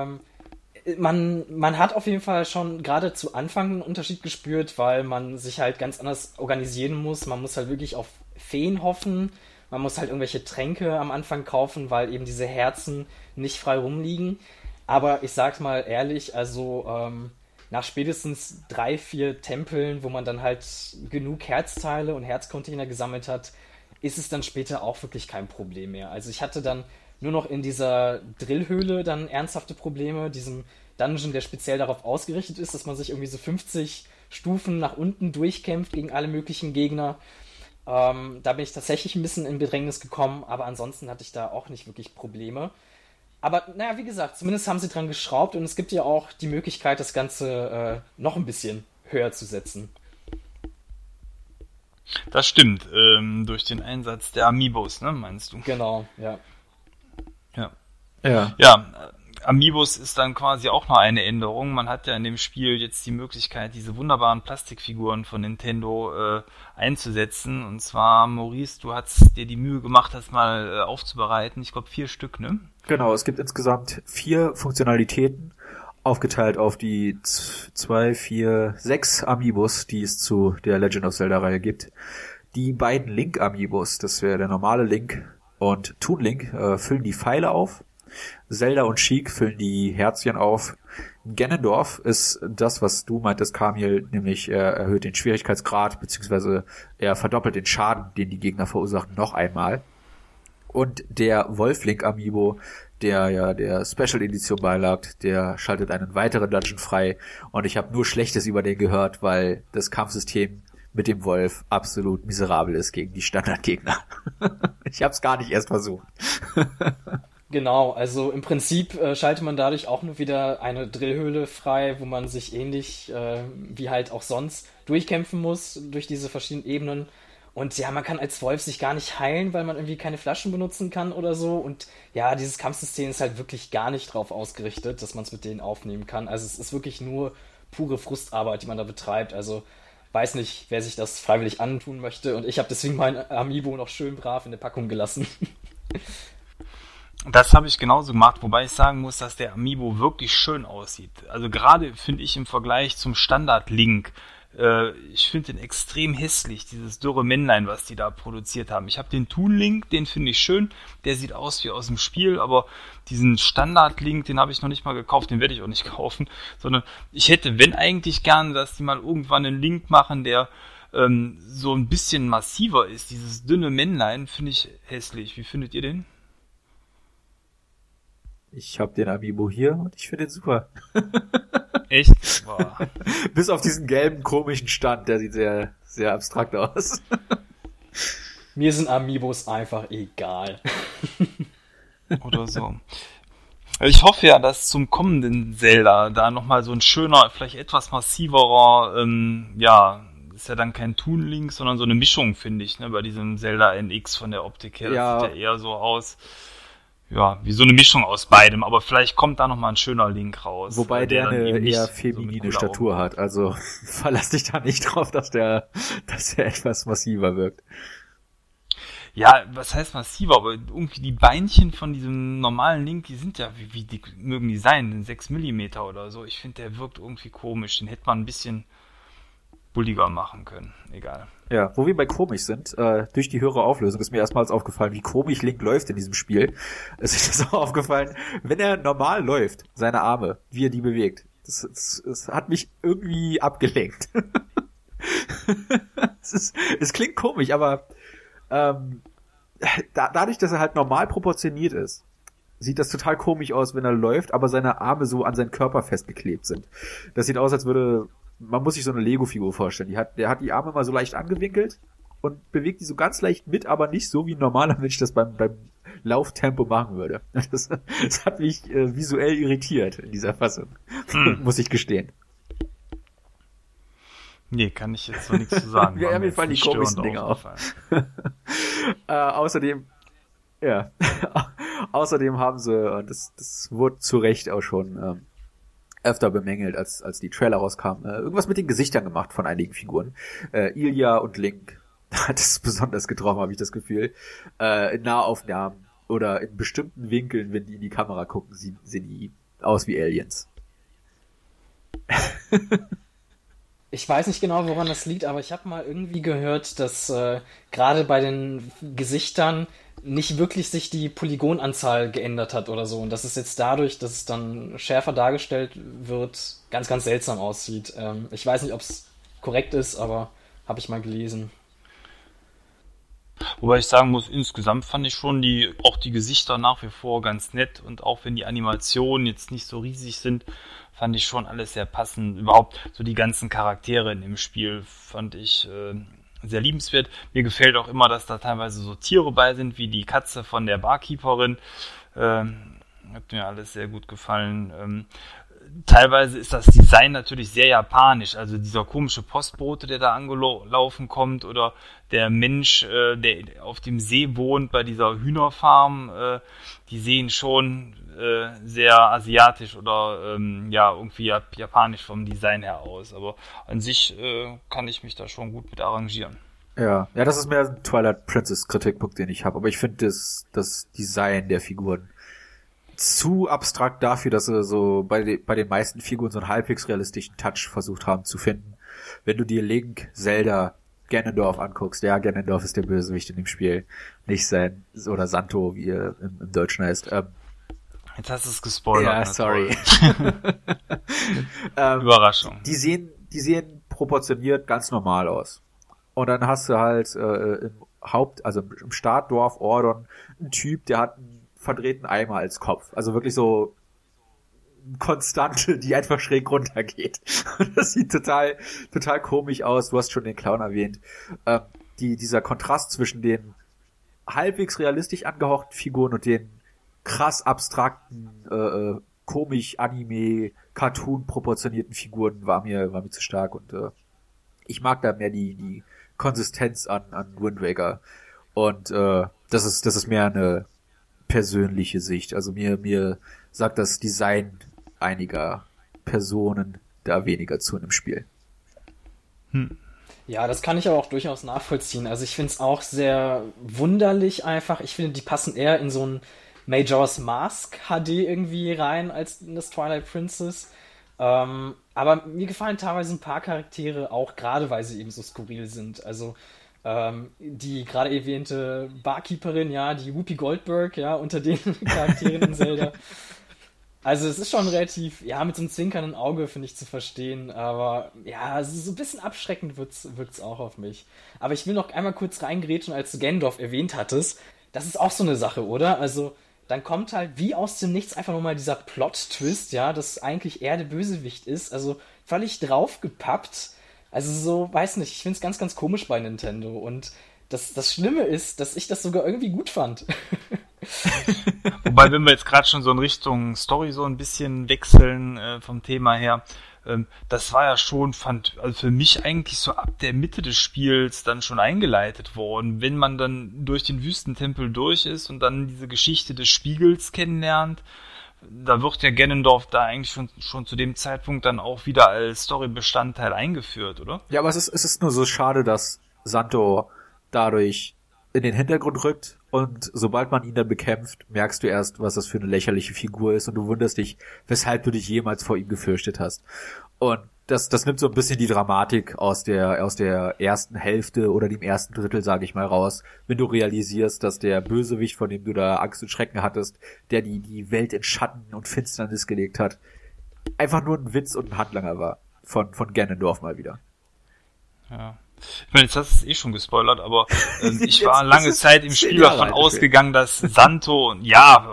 man hat auf jeden Fall schon gerade zu Anfang einen Unterschied gespürt, weil man sich halt ganz anders organisieren muss. Man muss halt wirklich auf Feen hoffen. Man muss halt irgendwelche Tränke am Anfang kaufen, weil eben diese Herzen nicht frei rumliegen. Aber ich sag's mal ehrlich, also nach spätestens 3, 4 Tempeln, wo man dann halt genug Herzteile und Herzcontainer gesammelt hat, ist es dann später auch wirklich kein Problem mehr. Also ich hatte dann nur noch in dieser Drillhöhle dann ernsthafte Probleme, diesem Dungeon, der speziell darauf ausgerichtet ist, dass man sich irgendwie so 50 Stufen nach unten durchkämpft gegen alle möglichen Gegner. Da bin ich tatsächlich ein bisschen in Bedrängnis gekommen, aber ansonsten hatte ich da auch nicht wirklich Probleme. Aber naja, wie gesagt, zumindest haben sie dran geschraubt und es gibt ja auch die Möglichkeit, das Ganze noch ein bisschen höher zu setzen. Das stimmt, durch den Einsatz der Amiibos, ne, meinst du? Genau, ja. Ja, Amiibos ist dann quasi auch noch eine Änderung. Man hat ja in dem Spiel jetzt die Möglichkeit, diese wunderbaren Plastikfiguren von Nintendo einzusetzen. Und zwar, Maurice, du hast dir die Mühe gemacht, das mal aufzubereiten. Ich glaube 4 Stück, ne? Genau, es gibt insgesamt 4 Funktionalitäten, aufgeteilt auf die 2, 4, 6 Amiibos, die es zu der Legend of Zelda-Reihe gibt. Die beiden Link-Amiibos, das wäre der normale Link und Toon Link, füllen die Pfeile auf. Zelda und Sheik füllen die Herzchen auf. Ganondorf ist das, was du meintest, Kamil, nämlich er erhöht den Schwierigkeitsgrad, beziehungsweise er verdoppelt den Schaden, den die Gegner verursachen, noch einmal. Und der Wolf-Link Amiibo, der ja der Special Edition beilag, der schaltet einen weiteren Dungeon frei. Und ich habe nur Schlechtes über den gehört, weil das Kampfsystem mit dem Wolf absolut miserabel ist gegen die Standardgegner. Ich habe es gar nicht erst versucht. Genau, also im Prinzip schaltet man dadurch auch nur wieder eine Drillhöhle frei, wo man sich ähnlich wie halt auch sonst durchkämpfen muss durch diese verschiedenen Ebenen. Und ja, man kann als Wolf sich gar nicht heilen, weil man irgendwie keine Flaschen benutzen kann oder so. Und ja, dieses Kampfsystem ist halt wirklich gar nicht drauf ausgerichtet, dass man es mit denen aufnehmen kann. Also es ist wirklich nur pure Frustarbeit, die man da betreibt. Also weiß nicht, wer sich das freiwillig antun möchte. Und ich habe deswegen mein Amiibo noch schön brav in der Packung gelassen. Das habe ich genauso gemacht, wobei ich sagen muss, dass der Amiibo wirklich schön aussieht. Also gerade finde ich im Vergleich zum Standard-Link, ich finde den extrem hässlich, dieses dürre Männlein, was die da produziert haben. Ich habe den Toon-Link, den finde ich schön, der sieht aus wie aus dem Spiel, aber diesen Standard-Link, den habe ich noch nicht mal gekauft, den werde ich auch nicht kaufen, sondern ich hätte, wenn eigentlich gerne, dass die mal irgendwann einen Link machen, der so ein bisschen massiver ist. Dieses dünne Männlein finde ich hässlich. Wie findet ihr den? Ich habe den Amiibo hier und ich finde den super. Echt? Boah. Bis auf diesen gelben, komischen Stand, der sieht sehr, sehr abstrakt aus. Mir sind Amiibos einfach egal. Oder so. Also ich hoffe ja, dass zum kommenden Zelda da nochmal so ein schöner, vielleicht etwas massiverer, ist ja dann kein Toon-Link, sondern so eine Mischung, finde ich, ne, bei diesem Zelda NX von der Optik her. Das sieht ja eher so aus, ja, wie so eine Mischung aus beidem, aber vielleicht kommt da nochmal ein schöner Link raus. Wobei der eine eher feminine so Statur hat, also verlass dich da nicht drauf, dass der etwas massiver wirkt. Ja, was heißt massiver, aber irgendwie die Beinchen von diesem normalen Link, die sind ja, wie dick mögen die sein, 6 mm oder so. Ich finde, der wirkt irgendwie komisch, den hätte man ein bisschen bulliger machen können, egal. Ja, wo wir bei komisch sind, durch die höhere Auflösung ist mir erstmals aufgefallen, wie komisch Link läuft in diesem Spiel. Es ist das auch aufgefallen, wenn er normal läuft, seine Arme, wie er die bewegt. Das hat mich irgendwie abgelenkt. Es klingt komisch, aber dadurch, dass er halt normal proportioniert ist, sieht das total komisch aus, wenn er läuft, aber seine Arme so an seinen Körper festgeklebt sind. Das sieht aus, als würde, man muss sich so eine Lego-Figur vorstellen. Der hat die Arme mal so leicht angewinkelt und bewegt die so ganz leicht mit, aber nicht so, wie ein normaler Mensch das beim Lauftempo machen würde. Das hat mich visuell irritiert in dieser Fassung, muss ich gestehen. Nee, kann ich jetzt so nichts zu sagen. Ja, mir fallen die komischsten Dinge auf. Außerdem haben sie, und das wurde zu Recht auch schon öfter bemängelt, als die Trailer rauskamen, irgendwas mit den Gesichtern gemacht von einigen Figuren. Ilya und Link hat es besonders getroffen, habe ich das Gefühl. In Nahaufnahmen oder in bestimmten Winkeln, wenn die in die Kamera gucken, sehen die aus wie Aliens. Ich weiß nicht genau, woran das liegt, aber ich habe mal irgendwie gehört, dass gerade bei den Gesichtern nicht wirklich sich die Polygonanzahl geändert hat oder so. Und dass es jetzt dadurch, dass es dann schärfer dargestellt wird, ganz, ganz seltsam aussieht. Ich weiß nicht, ob es korrekt ist, aber habe ich mal gelesen. Wobei ich sagen muss, insgesamt fand ich schon auch die Gesichter nach wie vor ganz nett, und auch wenn die Animationen jetzt nicht so riesig sind, fand ich schon alles sehr passend. Überhaupt so die ganzen Charaktere in dem Spiel fand ich sehr liebenswert. Mir gefällt auch immer, dass da teilweise so Tiere bei sind, wie die Katze von der Barkeeperin. Hat mir alles sehr gut gefallen. Teilweise ist das Design natürlich sehr japanisch, also dieser komische Postbote, der da angelaufen kommt, oder der Mensch, der auf dem See wohnt bei dieser Hühnerfarm, die sehen schon sehr asiatisch oder irgendwie japanisch vom Design her aus, aber an sich kann ich mich da schon gut mit arrangieren. Ja, das ist mehr ein Twilight Princess Kritikpunkt, den ich habe, aber ich finde das Design der Figuren zu abstrakt dafür, dass sie so bei den meisten Figuren so einen halbwegs realistischen Touch versucht haben zu finden. Wenn du dir Link, Zelda, Ganondorf anguckst, ja, Ganondorf ist der Bösewicht in dem Spiel, nicht sein, oder Santo, wie er im Deutschen heißt. Jetzt hast du es gespoilert. Ja, sorry. Überraschung. Die sehen proportioniert ganz normal aus. Und dann hast du halt im Startdorf Ordon einen Typ, der hat einen verdrehten Eimer als Kopf. Also wirklich so Konstante, die einfach schräg runtergeht. Und das sieht total komisch aus. Du hast schon den Clown erwähnt. Dieser Kontrast zwischen den halbwegs realistisch angehauchten Figuren und den krass abstrakten, komisch Anime, Cartoon proportionierten Figuren war mir zu stark, und ich mag da mehr die Konsistenz an Wind Waker. Und das ist mehr eine persönliche Sicht. Also mir sagt das Design einiger Personen da weniger zu in dem Spiel. Ja, das kann ich aber auch durchaus nachvollziehen. Also ich finde es auch sehr wunderlich einfach. Ich finde, die passen eher in so ein Majora's Mask HD irgendwie rein als in das Twilight Princess. Aber mir gefallen teilweise ein paar Charaktere auch, gerade weil sie eben so skurril sind. Also die gerade erwähnte Barkeeperin, ja, die Whoopi Goldberg, ja, unter den Charakteren in Zelda. Also es ist schon relativ, ja, mit so einem zwinkernden Auge, finde ich, zu verstehen, aber ja, so ein bisschen abschreckend wirkt's auch auf mich. Aber ich will noch einmal kurz reingrätschen, als du Ganondorf erwähnt hattest. Das ist auch so eine Sache, oder? Also dann kommt halt wie aus dem Nichts einfach nochmal dieser Plot-Twist, ja, dass eigentlich er der Bösewicht ist, also völlig draufgepappt. Also so, weiß nicht, ich finde es ganz, ganz komisch bei Nintendo, und das Schlimme ist, dass ich das sogar irgendwie gut fand. Wobei, wenn wir jetzt gerade schon so in Richtung Story so ein bisschen wechseln vom Thema her, das war ja schon, also für mich eigentlich so ab der Mitte des Spiels dann schon eingeleitet worden. Wenn man dann durch den Wüstentempel durch ist und dann diese Geschichte des Spiegels kennenlernt, da wird ja Ganondorf da eigentlich schon zu dem Zeitpunkt dann auch wieder als Storybestandteil eingeführt, oder? Ja, aber es ist nur so schade, dass Santo dadurch in den Hintergrund rückt, und sobald man ihn dann bekämpft, merkst du erst, was das für eine lächerliche Figur ist, und du wunderst dich, weshalb du dich jemals vor ihm gefürchtet hast. Und das nimmt so ein bisschen die Dramatik aus der ersten Hälfte oder dem ersten Drittel, sage ich mal, raus, wenn du realisierst, dass der Bösewicht, von dem du da Angst und Schrecken hattest, der die Welt in Schatten und Finsternis gelegt hat, einfach nur ein Witz und ein Handlanger war von Ganondorf mal wieder. Ja. Ich meine, jetzt hast du es schon gespoilert, aber ich war lange Zeit im Spiel davon ausgegangen, dass Santo und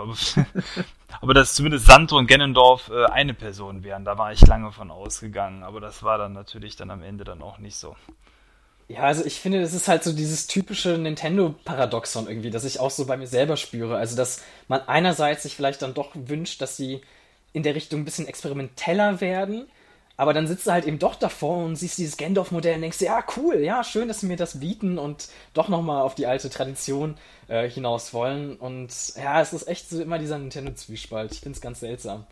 aber dass zumindest Santo und Ganondorf eine Person wären. Da war ich lange von ausgegangen, aber das war dann natürlich dann am Ende dann auch nicht so. Ja, also ich finde, das ist halt so dieses typische Nintendo-Paradoxon irgendwie, das ich auch so bei mir selber spüre. Also, dass man einerseits sich vielleicht dann doch wünscht, dass sie in der Richtung ein bisschen experimenteller werden, aber dann sitzt du halt eben doch davor und siehst dieses Ganondorf-Modell und denkst dir, ja, cool, ja, schön, dass sie mir das bieten und doch nochmal auf die alte Tradition hinaus wollen. Und ja, es ist echt so immer dieser Nintendo-Zwiespalt. Ich finde es ganz seltsam.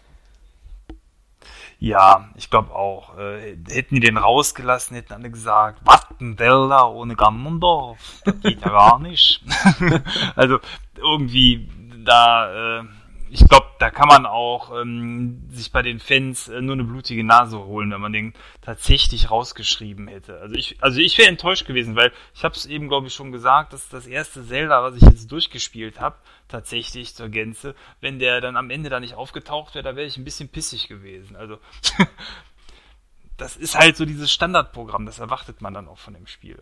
Ja, ich glaube auch. Hätten die den rausgelassen, hätten alle gesagt, was, ein Zelda ohne Ganondorf? Das geht ja gar nicht. Also irgendwie da ich glaube, da kann man auch sich bei den Fans nur eine blutige Nase holen, wenn man den tatsächlich rausgeschrieben hätte. Also ich wäre enttäuscht gewesen, weil ich habe es eben, glaube ich, schon gesagt, dass das erste Zelda, was ich jetzt durchgespielt habe, tatsächlich zur Gänze, wenn der dann am Ende da nicht aufgetaucht wäre, da wäre ich ein bisschen pissig gewesen. Also das ist halt so dieses Standardprogramm, das erwartet man dann auch von dem Spiel.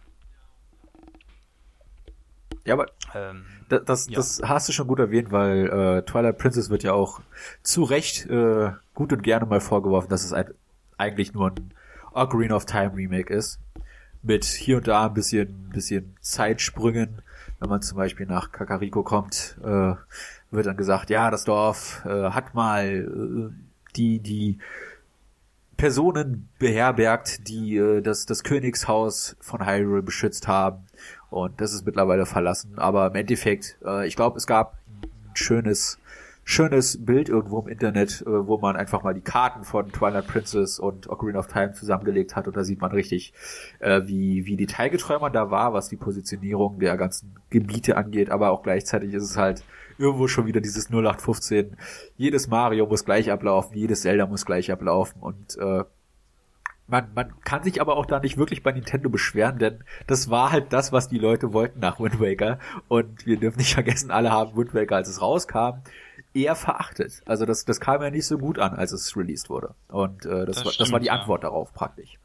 Ja, aber das hast du schon gut erwähnt, weil Twilight Princess wird ja auch zu Recht gut und gerne mal vorgeworfen, dass es eigentlich nur ein Ocarina of Time Remake ist. Mit hier und da ein bisschen Zeitsprüngen. Wenn man zum Beispiel nach Kakariko kommt, wird dann gesagt, ja, das Dorf hat mal die Personen beherbergt, die das Königshaus von Hyrule beschützt haben. Und das ist mittlerweile verlassen. Aber im Endeffekt, ich glaube, es gab ein schönes Bild irgendwo im Internet, wo man einfach mal die Karten von Twilight Princess und Ocarina of Time zusammengelegt hat. Und da sieht man richtig, wie detailgetreu man da war, was die Positionierung der ganzen Gebiete angeht. Aber auch gleichzeitig ist es halt irgendwo schon wieder dieses 0815. Jedes Mario muss gleich ablaufen, jedes Zelda muss gleich ablaufen. Und man kann sich aber auch da nicht wirklich bei Nintendo beschweren, denn das war halt das, was die Leute wollten nach Wind Waker. Und wir dürfen nicht vergessen, alle haben Wind Waker, als es rauskam, eher verachtet. Also das kam ja nicht so gut an, als es released wurde. Und das war die Antwort darauf praktisch.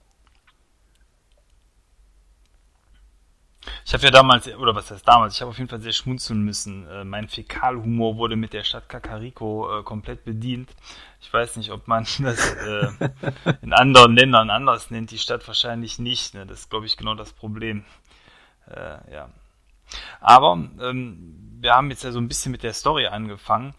Ich habe ja damals, oder was heißt damals, ich habe auf jeden Fall sehr schmunzeln müssen. Mein Fäkalhumor wurde mit der Stadt Kakariko komplett bedient. Ich weiß nicht, ob man das in anderen Ländern anders nennt, die Stadt wahrscheinlich nicht. Ne? Das ist, glaube ich, genau das Problem. Ja. Aber wir haben jetzt ja so ein bisschen mit der Story angefangen.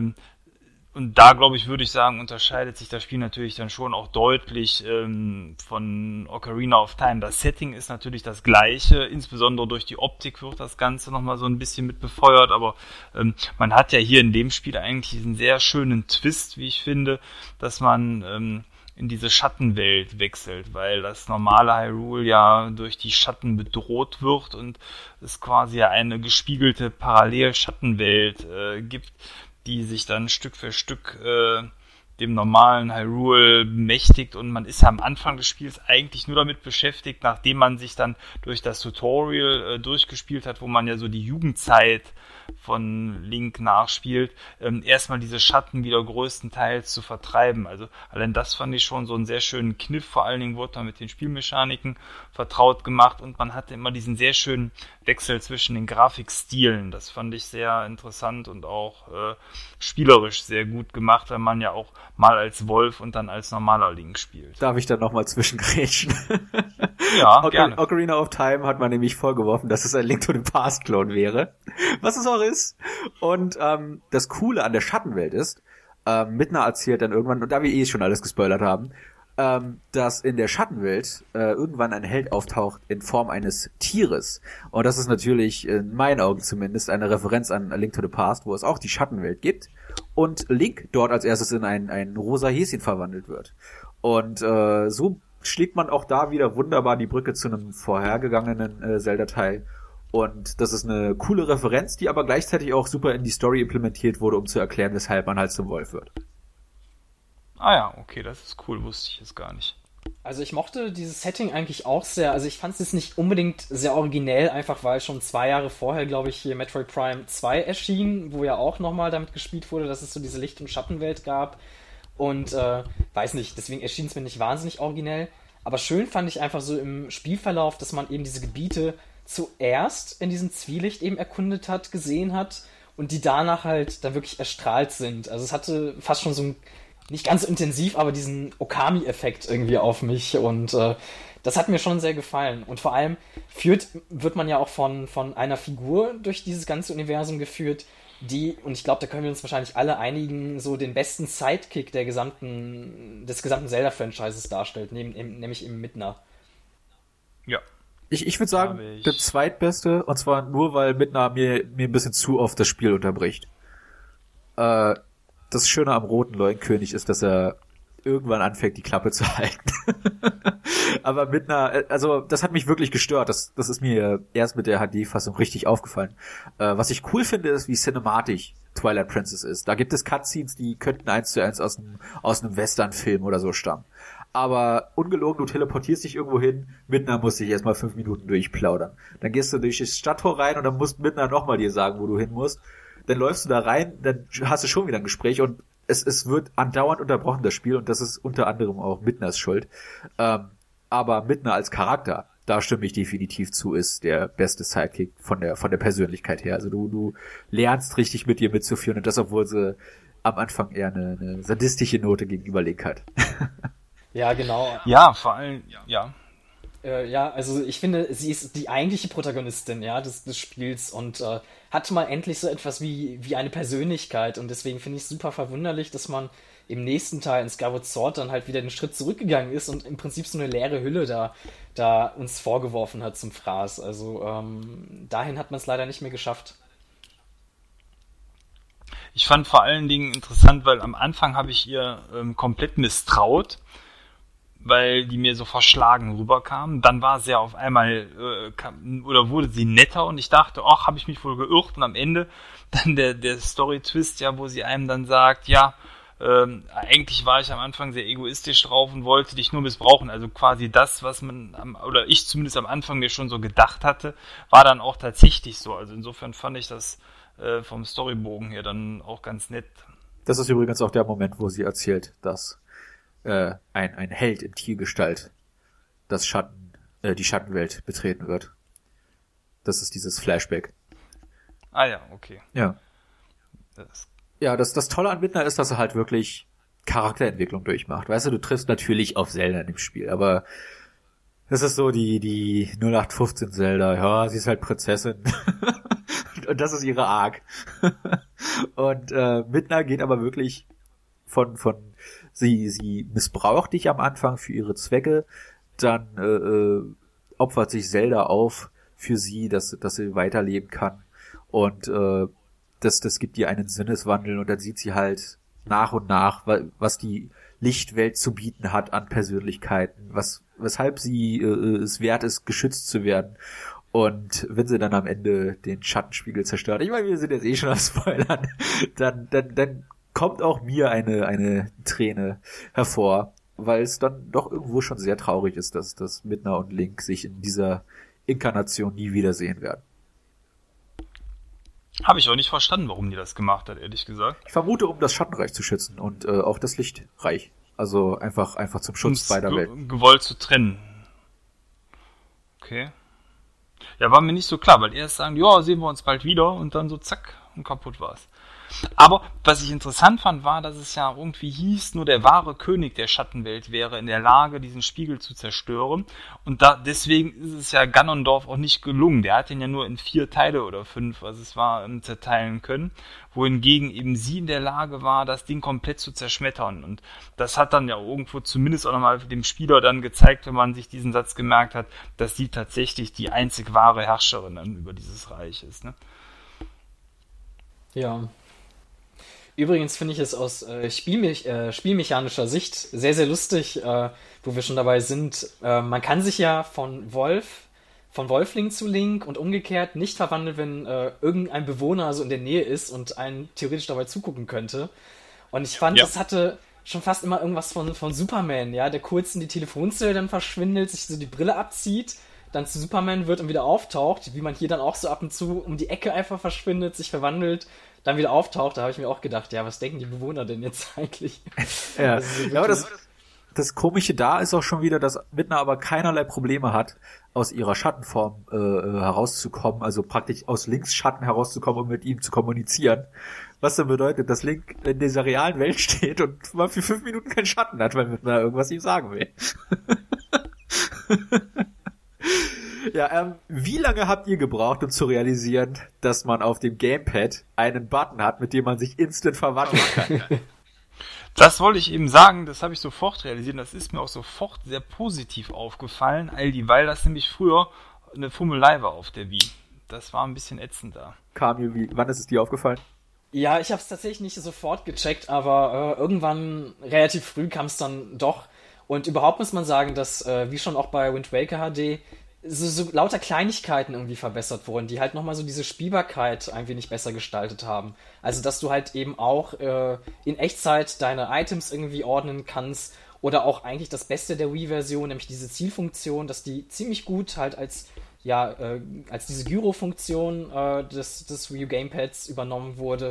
Und da, glaube ich, würde ich sagen, unterscheidet sich das Spiel natürlich dann schon auch deutlich von Ocarina of Time. Das Setting ist natürlich das gleiche, insbesondere durch die Optik wird das Ganze nochmal so ein bisschen mit befeuert, aber man hat ja hier in dem Spiel eigentlich diesen sehr schönen Twist, wie ich finde, dass man in diese Schattenwelt wechselt, weil das normale Hyrule ja durch die Schatten bedroht wird und es quasi eine gespiegelte Parallel-Schattenwelt gibt, die sich dann Stück für Stück dem normalen Hyrule bemächtigt, und man ist ja am Anfang des Spiels eigentlich nur damit beschäftigt, nachdem man sich dann durch das Tutorial durchgespielt hat, wo man ja so die Jugendzeit von Link nachspielt, erstmal diese Schatten wieder größtenteils zu vertreiben. Also allein das fand ich schon so einen sehr schönen Kniff, vor allen Dingen wurde man mit den Spielmechaniken vertraut gemacht und man hatte immer diesen sehr schönen Wechsel zwischen den Grafikstilen. Das fand ich sehr interessant und auch spielerisch sehr gut gemacht, weil man ja auch mal als Wolf und dann als normaler Link spielt. Darf ich dann nochmal zwischengrätschen? Ja, gerne. Ocarina of Time hat man nämlich vorgeworfen, dass es ein Link to the Past-Klon wäre. Was es auch ist. Und das Coole an der Schattenwelt ist, Midna erzählt dann irgendwann, und da wir schon alles gespoilert haben, dass in der Schattenwelt irgendwann ein Held auftaucht in Form eines Tieres. Und das ist natürlich, in meinen Augen zumindest, eine Referenz an A Link to the Past, wo es auch die Schattenwelt gibt. Und Link dort als erstes in ein rosa Häschen verwandelt wird. Und so schlägt man auch da wieder wunderbar die Brücke zu einem vorhergegangenen Zelda-Teil. Und das ist eine coole Referenz, die aber gleichzeitig auch super in die Story implementiert wurde, um zu erklären, weshalb man halt zum Wolf wird. Ah ja, okay, das ist cool, wusste ich jetzt gar nicht. Also ich mochte dieses Setting eigentlich auch sehr, also ich fand es jetzt nicht unbedingt sehr originell, einfach weil schon 2 Jahre vorher, glaube ich, hier Metroid Prime 2 erschien, wo ja auch nochmal damit gespielt wurde, dass es so diese Licht- und Schattenwelt gab. Und weiß nicht, deswegen erschien es mir nicht wahnsinnig originell. Aber schön fand ich einfach so im Spielverlauf, dass man eben diese Gebiete zuerst in diesem Zwielicht eben erkundet hat, gesehen hat und die danach halt dann wirklich erstrahlt sind. Also es hatte fast schon so ein, nicht ganz so intensiv, aber diesen Okami-Effekt irgendwie auf mich und das hat mir schon sehr gefallen. Und vor allem wird man ja auch von einer Figur durch dieses ganze Universum geführt, die, und ich glaube, da können wir uns wahrscheinlich alle einigen, so den besten Sidekick des gesamten Zelda-Franchises darstellt, nämlich eben Midna. Ja. Ich würde sagen, der zweitbeste, und zwar nur, weil Midna mir ein bisschen zu oft das Spiel unterbricht. Das Schöne am roten Leuenkönig ist, dass er irgendwann anfängt, die Klappe zu halten. Aber Midna, also das hat mich wirklich gestört. Das ist mir erst mit der HD-Fassung richtig aufgefallen. Was ich cool finde, ist, wie cinematisch Twilight Princess ist. Da gibt es Cutscenes, die könnten 1:1 aus einem Western-Film oder so stammen. Aber ungelogen, du teleportierst dich irgendwo hin, Midna muss dich erstmal 5 Minuten durchplaudern. Dann gehst du durch das Stadttor rein und dann muss Midna nochmal dir sagen, wo du hin musst. Dann läufst du da rein, dann hast du schon wieder ein Gespräch und es wird andauernd unterbrochen, das Spiel, und das ist unter anderem auch Midnas Schuld. Aber Midna als Charakter, da stimme ich definitiv zu, ist der beste Sidekick von der Persönlichkeit her. Also du lernst richtig mit ihr mitzuführen, und das, obwohl sie am Anfang eher eine sadistische Note gegenüber Link hat. Ja, genau. Ja, vor allem, ja. Ja, also ich finde, sie ist die eigentliche Protagonistin, ja, des Spiels, und hat mal endlich so etwas wie eine Persönlichkeit, und deswegen finde ich es super verwunderlich, dass man im nächsten Teil in Skyward Sword dann halt wieder den Schritt zurückgegangen ist und im Prinzip so eine leere Hülle da uns vorgeworfen hat zum Fraß. Also dahin hat man es leider nicht mehr geschafft. Ich fand vor allen Dingen interessant, weil am Anfang habe ich ihr komplett misstraut, weil die mir so verschlagen rüberkam. Dann war sie ja auf einmal, wurde sie netter, und ich dachte, ach, habe ich mich wohl geirrt, und am Ende dann der Story-Twist, ja, wo sie einem dann sagt, ja, eigentlich war ich am Anfang sehr egoistisch drauf und wollte dich nur missbrauchen. Also quasi das, was oder ich zumindest am Anfang mir schon so gedacht hatte, war dann auch tatsächlich so. Also insofern fand ich das vom Storybogen her dann auch ganz nett. Das ist übrigens auch der Moment, wo sie erzählt, dass ein Held in Tiergestalt die Schattenwelt betreten wird. Das ist dieses Flashback. Ah ja, okay. Ja. Das Tolle an Midna ist, dass er halt wirklich Charakterentwicklung durchmacht. Weißt du triffst natürlich auf Zelda in dem Spiel, aber das ist so die 0815 Zelda. Ja, sie ist halt Prinzessin. Und das ist ihre Arc. Und Midna geht aber wirklich von sie missbraucht dich am Anfang für ihre Zwecke, dann opfert sich Zelda auf für sie, dass sie weiterleben kann, und das gibt ihr einen Sinneswandel, und dann sieht sie halt nach und nach, was die Lichtwelt zu bieten hat an Persönlichkeiten, weshalb sie es wert ist, geschützt zu werden. Und wenn sie dann am Ende den Schattenspiegel zerstört, ich meine, wir sind jetzt eh schon am Spoilern, dann kommt auch mir eine Träne hervor, weil es dann doch irgendwo schon sehr traurig ist, dass Midna und Link sich in dieser Inkarnation nie wiedersehen werden. Habe ich auch nicht verstanden, warum die das gemacht hat, ehrlich gesagt. Ich vermute, um das Schattenreich zu schützen und auch das Lichtreich. Also einfach zum Schutz beider Welten. Gewollt zu trennen. Okay. Ja, war mir nicht so klar, weil erst sagen, ja, sehen wir uns bald wieder, und dann so zack, und kaputt war's. Aber was ich interessant fand, war, dass es ja irgendwie hieß, nur der wahre König der Schattenwelt wäre in der Lage, diesen Spiegel zu zerstören. Und deswegen ist es ja Ganondorf auch nicht gelungen. Der hat ihn ja nur in 4 Teile oder 5, was es war, zerteilen können. Wohingegen eben sie in der Lage war, das Ding komplett zu zerschmettern. Und das hat dann ja irgendwo zumindest auch nochmal dem Spieler dann gezeigt, wenn man sich diesen Satz gemerkt hat, dass sie tatsächlich die einzig wahre Herrscherin dann über dieses Reich ist, ne? Ja. Übrigens finde ich es aus spielmechanischer Sicht sehr, sehr lustig, wo wir schon dabei sind. Man kann sich ja von Wolfling zu Link und umgekehrt nicht verwandeln, wenn irgendein Bewohner so in der Nähe ist und einen theoretisch dabei zugucken könnte. Und ich fand, das hatte schon fast immer irgendwas von Superman, ja, der kurz in die Telefonzelle dann verschwindet, sich so die Brille abzieht, dann zu Superman wird und wieder auftaucht, wie man hier dann auch so ab und zu um die Ecke einfach verschwindet, sich verwandelt, dann wieder auftaucht. Da habe ich mir auch gedacht, ja, was denken die Bewohner denn jetzt eigentlich? Ja, also aber das Komische da ist auch schon wieder, dass Midna aber keinerlei Probleme hat, aus ihrer Schattenform herauszukommen, also praktisch aus Links Schatten herauszukommen und mit ihm zu kommunizieren. Was dann bedeutet, dass Link in dieser realen Welt steht und mal für 5 Minuten keinen Schatten hat, weil Midna irgendwas ihm sagen will. Ja, wie lange habt ihr gebraucht, um zu realisieren, dass man auf dem Gamepad einen Button hat, mit dem man sich instant verwandeln kann? Das wollte ich eben sagen, das habe ich sofort realisiert, das ist mir auch sofort sehr positiv aufgefallen, weil das nämlich früher eine Fummelei war auf der Wii. Das war ein bisschen ätzend da. Kamil, wann ist es dir aufgefallen? Ja, ich habe es tatsächlich nicht sofort gecheckt, aber irgendwann relativ früh kam es dann doch. Und überhaupt muss man sagen, dass, wie schon auch bei Wind Waker HD, so lauter Kleinigkeiten irgendwie verbessert wurden, die halt nochmal so diese Spielbarkeit ein wenig besser gestaltet haben. Also, dass du halt eben auch in Echtzeit deine Items irgendwie ordnen kannst oder auch eigentlich das Beste der Wii-Version, nämlich diese Zielfunktion, dass die ziemlich gut halt als diese Gyro-Funktion des Wii U Gamepads übernommen wurde.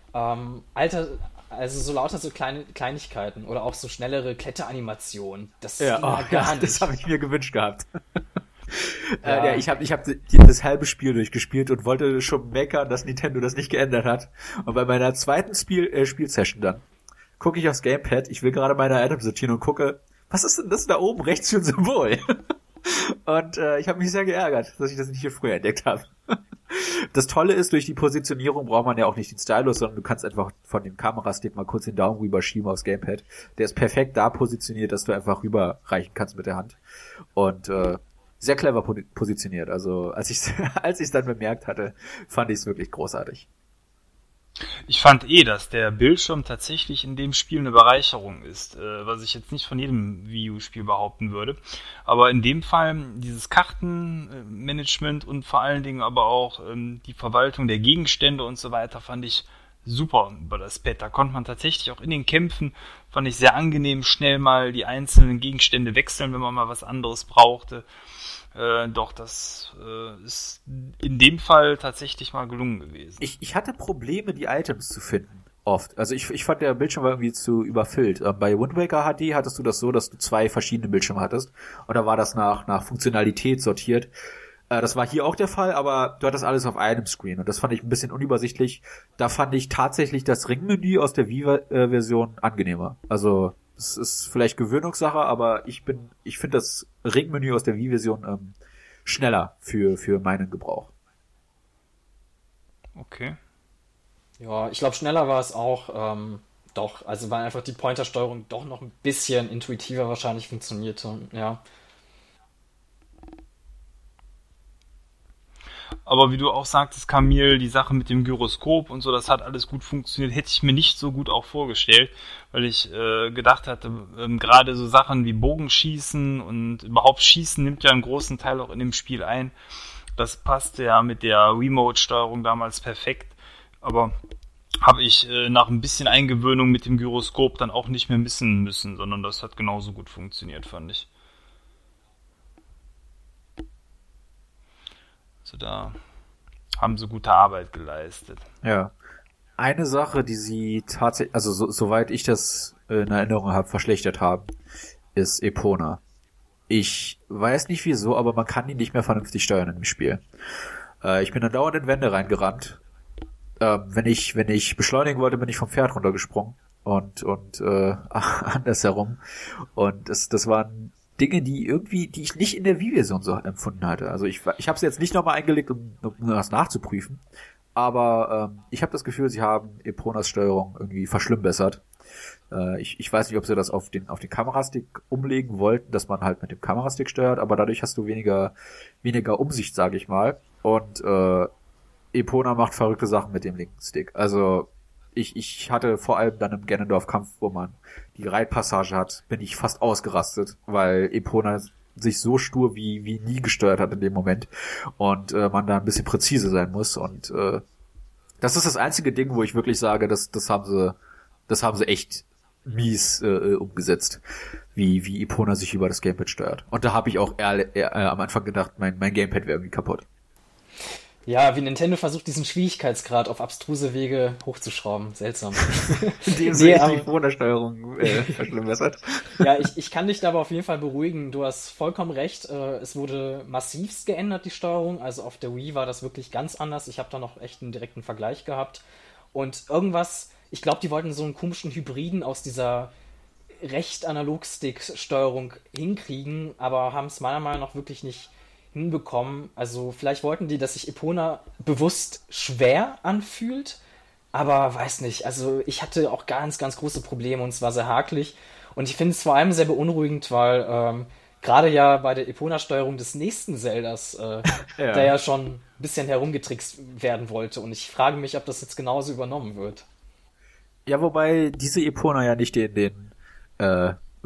Also so lauter so kleine Kleinigkeiten oder auch so schnellere Kletteranimationen. Das ging halt gar nicht. Das habe ich mir gewünscht gehabt. Ich hab das halbe Spiel durchgespielt und wollte schon meckern, dass Nintendo das nicht geändert hat. Und bei meiner zweiten Spielsession dann gucke ich aufs Gamepad, ich will gerade meine Items sortieren und gucke, was ist denn das da oben rechts für ein Symbol? Und ich habe mich sehr geärgert, dass ich das nicht hier früher entdeckt habe. Das Tolle ist, durch die Positionierung braucht man ja auch nicht den Stylus, sondern du kannst einfach von dem Kamerastick mal kurz den Daumen rüberschieben aufs Gamepad. Der ist perfekt da positioniert, dass du einfach rüberreichen kannst mit der Hand. Und sehr clever positioniert. Also als ich es dann bemerkt hatte, fand ich es wirklich großartig. Ich fand dass der Bildschirm tatsächlich in dem Spiel eine Bereicherung ist, was ich jetzt nicht von jedem Wii U-Spiel behaupten würde. Aber in dem Fall dieses Kartenmanagement und vor allen Dingen aber auch die Verwaltung der Gegenstände und so weiter fand ich super über das Pad. Da konnte man tatsächlich auch in den Kämpfen, fand ich sehr angenehm, schnell mal die einzelnen Gegenstände wechseln, wenn man mal was anderes brauchte. Doch, das ist in dem Fall tatsächlich mal gelungen gewesen. Ich hatte Probleme, die Items zu finden, oft. Also ich fand, der Bildschirm war irgendwie zu überfüllt. Bei Wind Waker HD hattest du das so, dass du 2 verschiedene Bildschirme hattest. Und da war das nach Funktionalität sortiert. Das war hier auch der Fall, aber du hattest alles auf einem Screen. Und das fand ich ein bisschen unübersichtlich. Da fand ich tatsächlich das Ringmenü aus der Wii-Version angenehmer. Also es ist vielleicht Gewöhnungssache, aber ich finde das Ringmenü aus der Wii-Version schneller für meinen Gebrauch. Okay. Ja, ich glaube, schneller war es auch. Doch, also weil einfach die Pointersteuerung doch noch ein bisschen intuitiver wahrscheinlich funktionierte. Ja. Aber wie du auch sagtest, Camille, die Sache mit dem Gyroskop und so, das hat alles gut funktioniert. Hätte ich mir nicht so gut auch vorgestellt, weil ich gedacht hatte, gerade so Sachen wie Bogenschießen und überhaupt Schießen nimmt ja einen großen Teil auch in dem Spiel ein. Das passte ja mit der Remote-Steuerung damals perfekt. Aber habe ich nach ein bisschen Eingewöhnung mit dem Gyroskop dann auch nicht mehr missen müssen, sondern das hat genauso gut funktioniert, fand ich. Also da haben sie gute Arbeit geleistet. Ja. Eine Sache, die sie tatsächlich, also soweit ich das in Erinnerung habe, verschlechtert haben, ist Epona. Ich weiß nicht wieso, aber man kann ihn nicht mehr vernünftig steuern im Spiel. Ich bin dann dauernd in Wände reingerannt. Wenn ich beschleunigen wollte, bin ich vom Pferd runtergesprungen und andersherum. Und das waren Dinge, die ich nicht in der Wii-Version so empfunden hatte. Also ich habe es jetzt nicht nochmal eingelegt, um das nachzuprüfen, aber ich habe das Gefühl, sie haben Eponas Steuerung irgendwie verschlimmbessert. Ich weiß nicht, ob sie das auf den Kamerastick umlegen wollten, dass man halt mit dem Kamerastick steuert, aber dadurch hast du weniger Umsicht, sage ich mal. Und Epona macht verrückte Sachen mit dem linken Stick. Also ich hatte vor allem dann im Ganondorf-Kampf, wo man die Reitpassage hat, bin ich fast ausgerastet, weil Epona sich so stur wie nie gesteuert hat in dem Moment und man da ein bisschen präzise sein muss. Und das ist das einzige Ding, wo ich wirklich sage, das haben sie echt mies umgesetzt, wie Epona sich über das Gamepad steuert. Und da habe ich auch am Anfang gedacht, mein Gamepad wäre irgendwie kaputt. Ja, wie Nintendo versucht, diesen Schwierigkeitsgrad auf abstruse Wege hochzuschrauben. Seltsam. Indem sie die Epona-Steuerung verschlimmbessert. Ja, ich kann dich da aber auf jeden Fall beruhigen. Du hast vollkommen recht. Es wurde massivst geändert, die Steuerung. Also auf der Wii war das wirklich ganz anders. Ich habe da noch echt einen direkten Vergleich gehabt. Und irgendwas, ich glaube, die wollten so einen komischen Hybriden aus dieser Recht-Analog-Stick-Steuerung hinkriegen, aber haben es meiner Meinung nach wirklich nicht hinbekommen. Also vielleicht wollten die, dass sich Epona bewusst schwer anfühlt, aber weiß nicht. Also ich hatte auch ganz, ganz große Probleme und es war sehr hakelig. Und ich finde es vor allem sehr beunruhigend, weil gerade ja bei der Epona-Steuerung des nächsten Zeldas, der ja schon ein bisschen herumgetrickst werden wollte. Und ich frage mich, ob das jetzt genauso übernommen wird. Ja, wobei diese Epona ja nicht den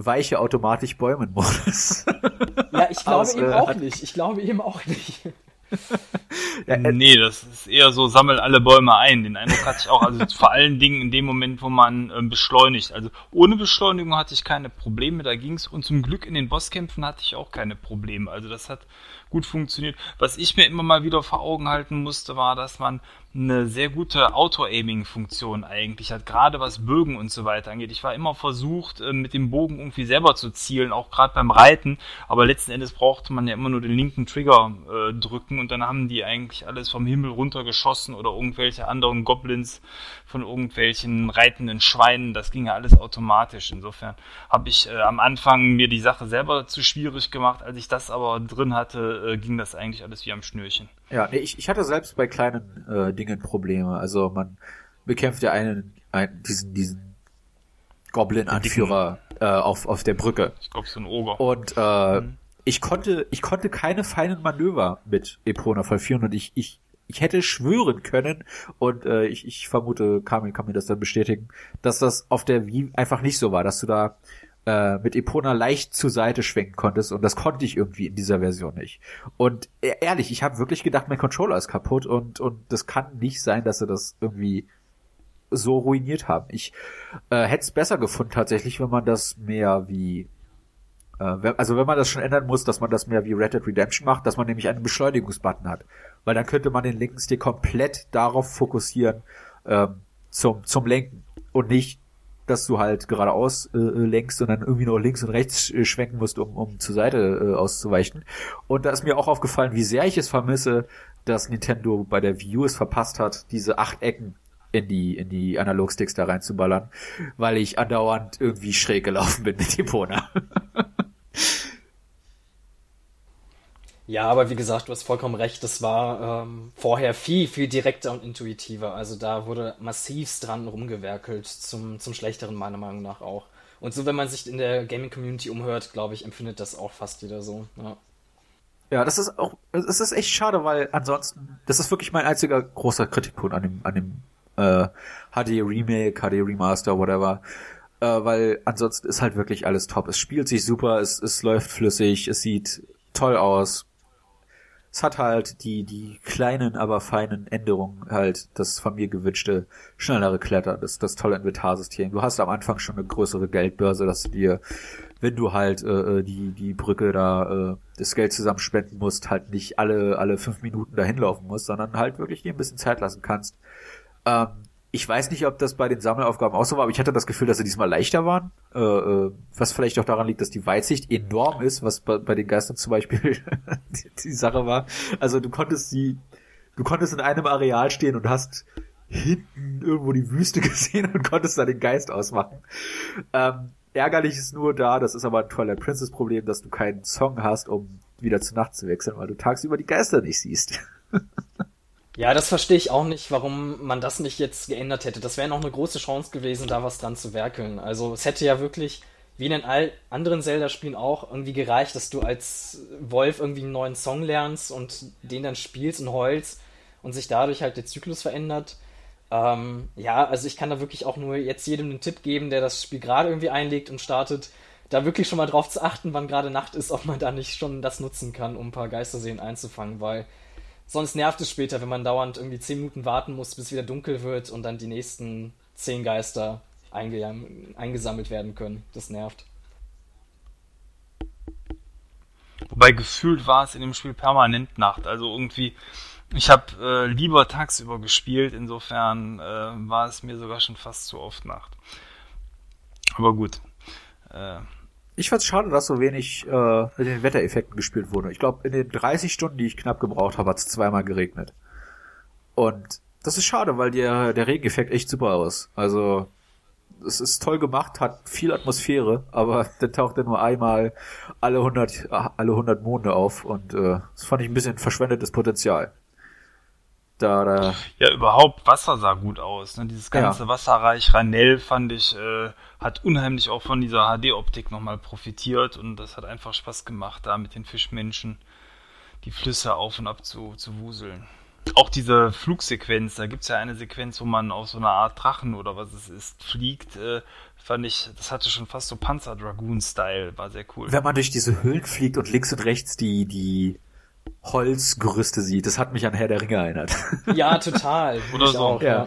weiche automatisch Bäumen-Modus. Ja, ich glaube eben auch nicht. Ich glaube eben auch nicht. Ja, nee, das ist eher so, sammel alle Bäume ein. Den Eindruck hatte ich auch, also vor allen Dingen in dem Moment, wo man beschleunigt. Also ohne Beschleunigung hatte ich keine Probleme, da ging's. Und zum Glück in den Bosskämpfen hatte ich auch keine Probleme. Also das hat gut funktioniert. Was ich mir immer mal wieder vor Augen halten musste, war, dass man eine sehr gute Auto-Aiming-Funktion eigentlich hat, gerade was Bögen und so weiter angeht. Ich war immer versucht, mit dem Bogen irgendwie selber zu zielen, auch gerade beim Reiten, aber letzten Endes brauchte man ja immer nur den linken Trigger drücken und dann haben die eigentlich alles vom Himmel runter geschossen oder irgendwelche anderen Goblins von irgendwelchen reitenden Schweinen, das ging ja alles automatisch. Insofern habe ich am Anfang mir die Sache selber zu schwierig gemacht, als ich das aber drin hatte, ging das eigentlich alles wie am Schnürchen. Ja, nee, ich hatte selbst bei kleinen Dingen Probleme. Also man bekämpft ja diesen Goblin-Anführer auf der Brücke. Ich glaube, so ein Oger. Und ich konnte keine feinen Manöver mit Epona vollführen und ich hätte schwören können und ich vermute, Kamil kann mir das dann bestätigen, dass das auf der Wii einfach nicht so war, dass du da mit Epona leicht zur Seite schwenken konntest und das konnte ich irgendwie in dieser Version nicht. Und ehrlich, ich habe wirklich gedacht, mein Controller ist kaputt und das kann nicht sein, dass sie das irgendwie so ruiniert haben. Ich hätte es besser gefunden tatsächlich, wenn man das mehr wie wenn man das schon ändern muss, dass man das mehr wie Red Dead Redemption macht, dass man nämlich einen Beschleunigungsbutton hat. Weil dann könnte man den linken Stick komplett darauf fokussieren, zum Lenken und nicht, dass du halt geradeaus lenkst und dann irgendwie noch links und rechts schwenken musst, um zur Seite auszuweichen. Und da ist mir auch aufgefallen, wie sehr ich es vermisse, dass Nintendo bei der Wii U es verpasst hat, diese 8 Ecken in die Analogsticks da reinzuballern, weil ich andauernd irgendwie schräg gelaufen bin mit Epona. Ja, aber wie gesagt, du hast vollkommen recht, das war vorher viel, viel direkter und intuitiver. Also da wurde massivst dran rumgewerkelt, zum Schlechteren meiner Meinung nach auch. Und so, wenn man sich in der Gaming-Community umhört, glaube ich, empfindet das auch fast jeder so. Ja. Ja, das ist echt schade, weil ansonsten, das ist wirklich mein einziger großer Kritikpunkt an dem HD Remake, HD Remaster, whatever. Weil ansonsten ist halt wirklich alles top. Es spielt sich super, es läuft flüssig, es sieht toll aus. Es hat halt die kleinen, aber feinen Änderungen, halt das von mir gewünschte schnellere Klettern, das tolle Inventarsystem. Du hast am Anfang schon eine größere Geldbörse, dass du dir, wenn du halt die Brücke da das Geld zusammenspenden musst, halt nicht alle 5 Minuten dahin laufen musst, sondern halt wirklich dir ein bisschen Zeit lassen kannst. Ich weiß nicht, ob das bei den Sammelaufgaben auch so war, aber ich hatte das Gefühl, dass sie diesmal leichter waren. Was vielleicht auch daran liegt, dass die Weitsicht enorm ist, was bei den Geistern zum Beispiel die Sache war. Also du konntest in einem Areal stehen und hast hinten irgendwo die Wüste gesehen und konntest da den Geist ausmachen. Ärgerlich ist nur da, das ist aber ein Twilight Princess Problem, dass du keinen Song hast, um wieder zur Nacht zu wechseln, weil du tagsüber die Geister nicht siehst. Ja, das verstehe ich auch nicht, warum man das nicht jetzt geändert hätte. Das wäre noch eine große Chance gewesen, da was dran zu werkeln. Also es hätte ja wirklich, wie in den anderen Zelda-Spielen auch, irgendwie gereicht, dass du als Wolf irgendwie einen neuen Song lernst und den dann spielst und heulst und sich dadurch halt der Zyklus verändert. Ja, also ich kann da wirklich auch nur jetzt jedem einen Tipp geben, der das Spiel gerade irgendwie einlegt und startet, da wirklich schon mal drauf zu achten, wann gerade Nacht ist, ob man da nicht schon das nutzen kann, um ein paar Geisterseelen einzufangen, weil sonst nervt es später, wenn man dauernd irgendwie 10 Minuten warten muss, bis wieder dunkel wird und dann die nächsten 10 Geister eingesammelt werden können. Das nervt. Wobei gefühlt war es in dem Spiel permanent Nacht. Also irgendwie, ich habe lieber tagsüber gespielt, insofern war es mir sogar schon fast zu oft Nacht. Aber gut. Ich fand's schade, dass so wenig mit den Wettereffekten gespielt wurde. Ich glaube, in den 30 Stunden, die ich knapp gebraucht habe, hat's 2-mal geregnet. Und das ist schade, weil der Regeneffekt echt super aus. Also, es ist toll gemacht, hat viel Atmosphäre, aber dann taucht er nur einmal alle 100 Monde auf und das fand ich ein bisschen verschwendetes Potenzial. Ja, überhaupt, Wasser sah gut aus. Ne? Dieses ganze Wasserreich Ranell, fand ich, hat unheimlich auch von dieser HD-Optik nochmal profitiert und das hat einfach Spaß gemacht, da mit den Fischmenschen die Flüsse auf und ab zu wuseln. Auch diese Flugsequenz, da gibt's ja eine Sequenz, wo man auf so einer Art Drachen oder was es ist, fliegt, fand ich, das hatte schon fast so Panzer-Dragoon-Style, war sehr cool. Wenn man durch diese Höhlen fliegt und links und rechts die Holzgerüste sieht, das hat mich an Herr der Ringe erinnert. Ja, total. Oder so. Auch, ja.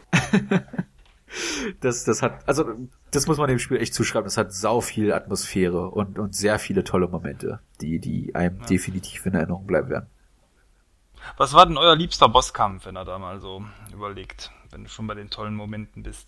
Das muss man dem Spiel echt zuschreiben. Das hat sau viel Atmosphäre und sehr viele tolle Momente, die einem definitiv in Erinnerung bleiben werden. Was war denn euer liebster Bosskampf, wenn er da mal so überlegt, wenn du schon bei den tollen Momenten bist?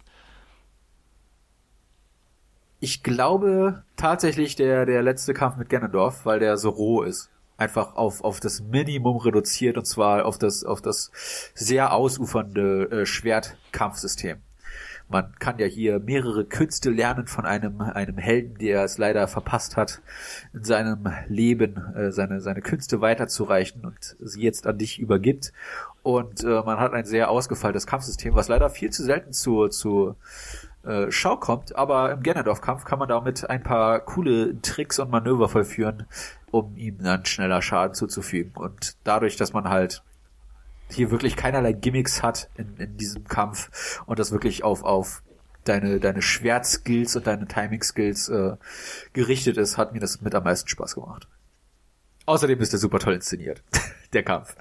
Ich glaube tatsächlich der letzte Kampf mit Ganondorf, weil der so roh ist. Einfach auf das Minimum reduziert, und zwar auf das sehr ausufernde Schwertkampfsystem. Man kann ja hier mehrere Künste lernen von einem Helden, der es leider verpasst hat, in seinem Leben seine Künste weiterzureichen und sie jetzt an dich übergibt. Und man hat ein sehr ausgefeiltes Kampfsystem, was leider viel zu selten zu Schau kommt, aber im Ganondorf-Kampf kann man damit ein paar coole Tricks und Manöver vollführen, um ihm dann schneller Schaden zuzufügen. Und dadurch, dass man halt hier wirklich keinerlei Gimmicks hat in diesem Kampf und das wirklich auf deine Schwertskills und deine Timing-Skills gerichtet ist, hat mir das mit am meisten Spaß gemacht. Außerdem ist der super toll inszeniert, der Kampf.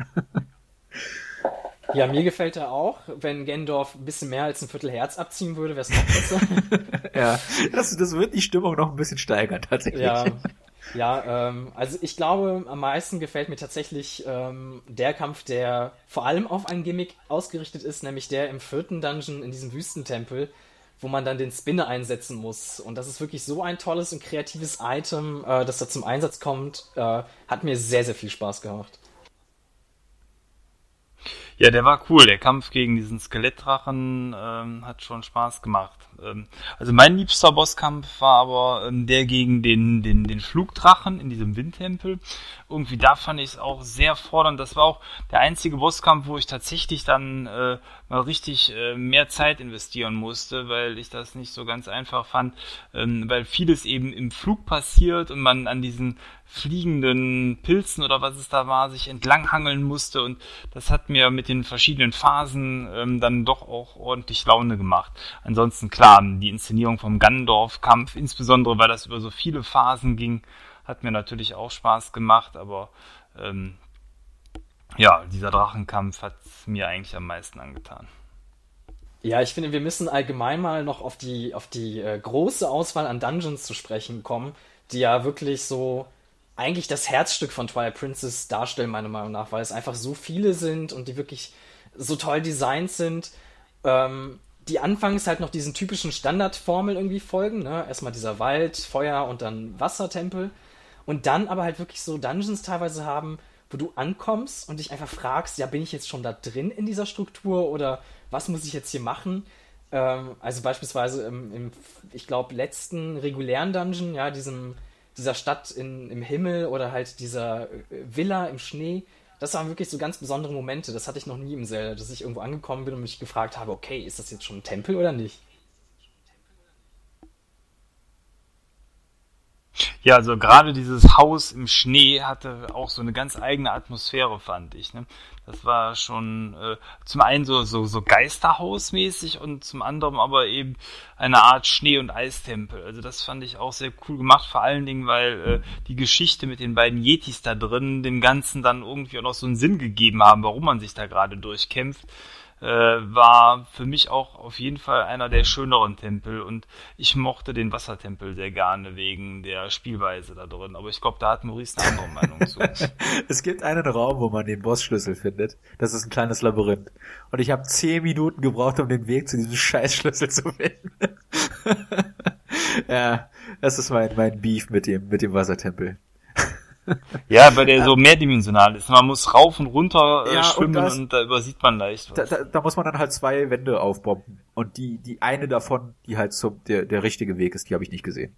Ja, mir gefällt er auch. Wenn Ganondorf ein bisschen mehr als ein Viertel Herz abziehen würde, wäre es noch besser. Ja, das wird die Stimmung noch ein bisschen steigern, tatsächlich. Also ich glaube, am meisten gefällt mir tatsächlich der Kampf, der vor allem auf ein Gimmick ausgerichtet ist, nämlich der im 4. Dungeon in diesem Wüstentempel, wo man dann den Spinner einsetzen muss. Und das ist wirklich so ein tolles und kreatives Item, das da zum Einsatz kommt. Hat mir sehr, sehr viel Spaß gemacht. Ja, der war cool. Der Kampf gegen diesen Skelettdrachen hat schon Spaß gemacht. Also mein liebster Bosskampf war aber der gegen den Flugdrachen in diesem Windtempel. Irgendwie da fand ich es auch sehr fordernd. Das war auch der einzige Bosskampf, wo ich tatsächlich dann mal richtig mehr Zeit investieren musste, weil ich das nicht so ganz einfach fand, weil vieles eben im Flug passiert und man an diesen fliegenden Pilzen oder was es da war, sich entlanghangeln musste, und das hat mir mit den verschiedenen Phasen dann doch auch ordentlich Laune gemacht. Ansonsten klar, die Inszenierung vom Ganondorf-Kampf, insbesondere weil das über so viele Phasen ging, hat mir natürlich auch Spaß gemacht, aber dieser Drachenkampf hat mir eigentlich am meisten angetan. Ja, ich finde, wir müssen allgemein mal noch auf die große Auswahl an Dungeons zu sprechen kommen, die ja wirklich so eigentlich das Herzstück von Twilight Princess darstellen, meiner Meinung nach, weil es einfach so viele sind und die wirklich so toll designt sind, die anfangs halt noch diesen typischen Standardformel irgendwie folgen, ne? Erstmal dieser Wald, Feuer und dann Wassertempel, und dann aber halt wirklich so Dungeons teilweise haben, wo du ankommst und dich einfach fragst, ja, bin ich jetzt schon da drin in dieser Struktur oder was muss ich jetzt hier machen? Also beispielsweise im ich glaube, letzten regulären Dungeon, ja, dieser Stadt im Himmel oder halt dieser Villa im Schnee, das waren wirklich so ganz besondere Momente. Das hatte ich noch nie im Zelda, dass ich irgendwo angekommen bin und mich gefragt habe, okay, ist das jetzt schon ein Tempel oder nicht? Ja, also gerade dieses Haus im Schnee hatte auch so eine ganz eigene Atmosphäre, fand ich. Ne? Das war schon zum einen so Geisterhausmäßig und zum anderen aber eben eine Art Schnee- und Eistempel. Also das fand ich auch sehr cool gemacht, vor allen Dingen, weil die Geschichte mit den beiden Yetis da drin dem Ganzen dann irgendwie auch noch so einen Sinn gegeben haben, warum man sich da gerade durchkämpft. War für mich auch auf jeden Fall einer der schöneren Tempel, und ich mochte den Wassertempel sehr gerne wegen der Spielweise da drin, aber ich glaube, da hat Maurice eine andere Meinung zu. Es gibt einen Raum, wo man den Bossschlüssel findet. Das ist ein kleines Labyrinth. Und ich habe 10 Minuten gebraucht, um den Weg zu diesem Scheißschlüssel zu finden. Ja, das ist mein Beef mit dem Wassertempel. Ja, weil der so mehrdimensional ist. Man muss rauf und runter schwimmen, und da übersieht man leicht was. Da muss man dann halt 2 Wände aufbomben. Und die eine davon, die halt der richtige Weg ist, die habe ich nicht gesehen.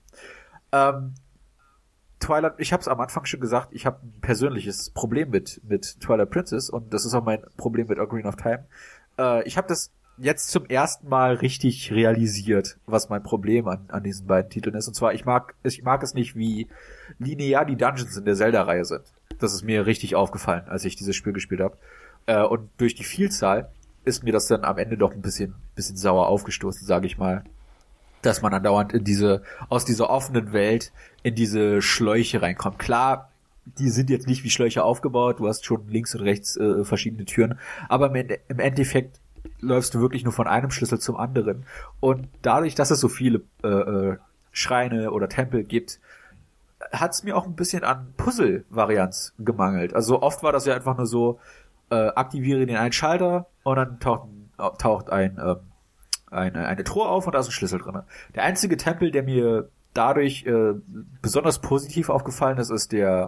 Twilight, ich habe es am Anfang schon gesagt, ich habe ein persönliches Problem mit Twilight Princess, und das ist auch mein Problem mit Ocarina of Time. Ich habe das jetzt zum ersten Mal richtig realisiert, was mein Problem an diesen beiden Titeln ist. Und zwar, ich mag es nicht, wie linear die Dungeons in der Zelda-Reihe sind. Das ist mir richtig aufgefallen, als ich dieses Spiel gespielt habe. Und durch die Vielzahl ist mir das dann am Ende doch ein bisschen sauer aufgestoßen, sage ich mal. Dass man andauernd aus dieser offenen Welt in diese Schläuche reinkommt. Klar, die sind jetzt nicht wie Schläuche aufgebaut, du hast schon links und rechts verschiedene Türen, aber im Endeffekt läufst du wirklich nur von einem Schlüssel zum anderen. Und dadurch, dass es so viele Schreine oder Tempel gibt, hat es mir auch ein bisschen an Puzzle-Varianz gemangelt. Also oft war das ja einfach nur so, aktiviere den einen Schalter und dann taucht eine Truhe auf und da ist ein Schlüssel drin. Der einzige Tempel, der mir dadurch besonders positiv aufgefallen ist, ist der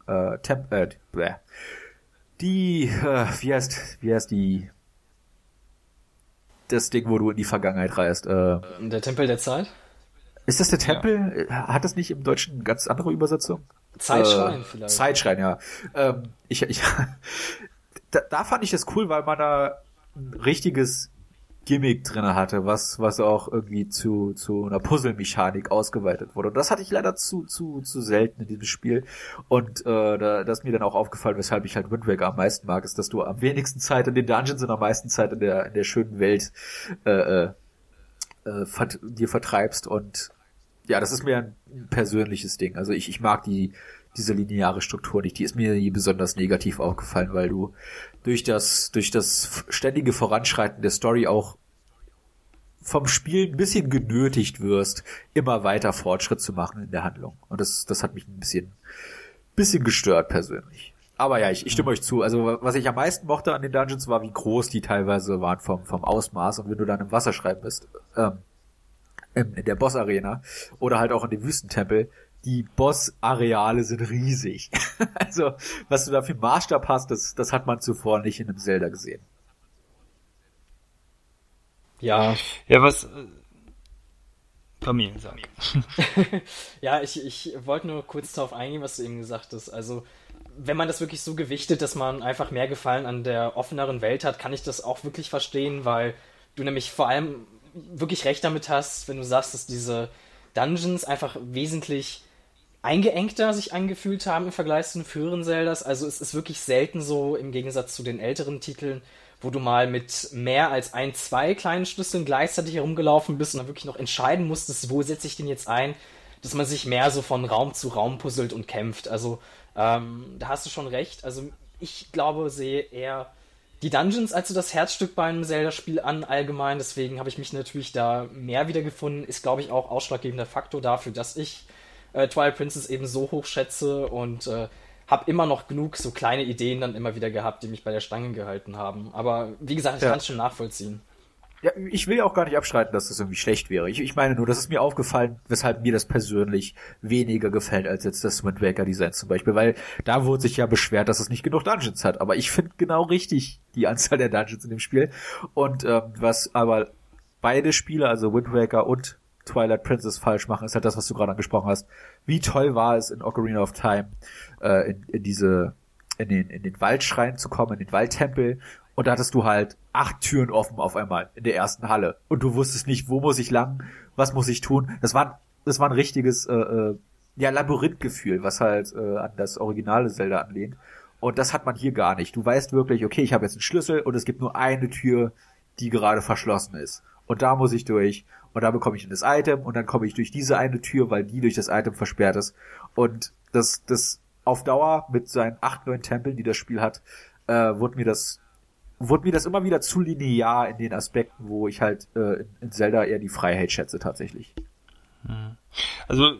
wie heißt die das Ding, wo du in die Vergangenheit reist? Der Tempel der Zeit? Ist das der Tempel? Ja. Hat das nicht im Deutschen eine ganz andere Übersetzung? Zeitschrein vielleicht. Zeitschrein, ja. Da fand ich das cool, weil man da ein richtiges Gimmick drinne hatte, was auch irgendwie zu einer Puzzle-Mechanik ausgeweitet wurde. Und das hatte ich leider zu selten in diesem Spiel. Und das ist mir dann auch aufgefallen, weshalb ich halt Wind Waker am meisten mag, ist, dass du am wenigsten Zeit in den Dungeons und am meisten Zeit in der schönen Welt dir vertreibst. Und ja, das ist mir ein persönliches Ding. Also ich mag diese lineare Struktur nicht. Die ist mir nie besonders negativ aufgefallen, weil du durch das ständige Voranschreiten der Story auch vom Spiel ein bisschen genötigt wirst, immer weiter Fortschritt zu machen in der Handlung. Und das hat mich ein bisschen gestört persönlich. Aber ja, ich stimme euch zu. Also was ich am meisten mochte an den Dungeons war, wie groß die teilweise waren vom Ausmaß. Und wenn du dann im Wasserschrein bist, in der Boss-Arena oder halt auch in dem Wüstentempel, die Boss-Areale sind riesig. Also, was du da für einen Maßstab hast, das hat man zuvor nicht in einem Zelda gesehen. Ja. Ja, was Familien sagen. Ja, ich wollte nur kurz darauf eingehen, was du eben gesagt hast. Also, wenn man das wirklich so gewichtet, dass man einfach mehr Gefallen an der offeneren Welt hat, kann ich das auch wirklich verstehen, weil du nämlich vor allem wirklich recht damit hast, wenn du sagst, dass diese Dungeons einfach wesentlich eingeengter sich angefühlt haben im Vergleich zu den früheren Zeldas. Also es ist wirklich selten so, im Gegensatz zu den älteren Titeln, wo du mal mit mehr als 2 kleinen Schlüsseln gleichzeitig herumgelaufen bist und dann wirklich noch entscheiden musstest, wo setze ich den jetzt ein, dass man sich mehr so von Raum zu Raum puzzelt und kämpft. Also da hast du schon recht. Also ich glaube, sehe eher die Dungeons als so das Herzstück bei einem Zelda-Spiel an allgemein. Deswegen habe ich mich natürlich da mehr wiedergefunden. Ist, glaube ich, auch ausschlaggebender Faktor dafür, dass ich Twilight Princess eben so hoch schätze und habe immer noch genug so kleine Ideen dann immer wieder gehabt, die mich bei der Stange gehalten haben. Aber wie gesagt, ich kann es schon nachvollziehen. Ja, ich will ja auch gar nicht abstreiten, dass das irgendwie schlecht wäre. Ich meine nur, das ist mir aufgefallen, weshalb mir das persönlich weniger gefällt als jetzt das Wind Waker Design zum Beispiel, weil da wurde sich ja beschwert, dass es nicht genug Dungeons hat. Aber ich finde genau richtig die Anzahl der Dungeons in dem Spiel. Und was aber beide Spiele, also Wind Waker und Twilight Princess falsch machen, ist halt das, was du gerade angesprochen hast. Wie toll war es in Ocarina of Time, in den Waldschrein zu kommen, in den Waldtempel, und da hattest du halt 8 Türen offen auf einmal in der ersten Halle. Und du wusstest nicht, wo muss ich lang, was muss ich tun. Das war ein richtiges Labyrinthgefühl, was halt an das originale Zelda anlehnt. Und das hat man hier gar nicht. Du weißt wirklich, okay, ich habe jetzt einen Schlüssel und es gibt nur eine Tür, die gerade verschlossen ist. Und da muss ich durch. Und da bekomme ich das Item und dann komme ich durch diese eine Tür, weil die durch das Item versperrt ist. Und das auf Dauer mit seinen 8, 9 Tempeln, die das Spiel hat, wurde mir das immer wieder zu linear in den Aspekten, wo ich halt in Zelda eher die Freiheit schätze tatsächlich. Also,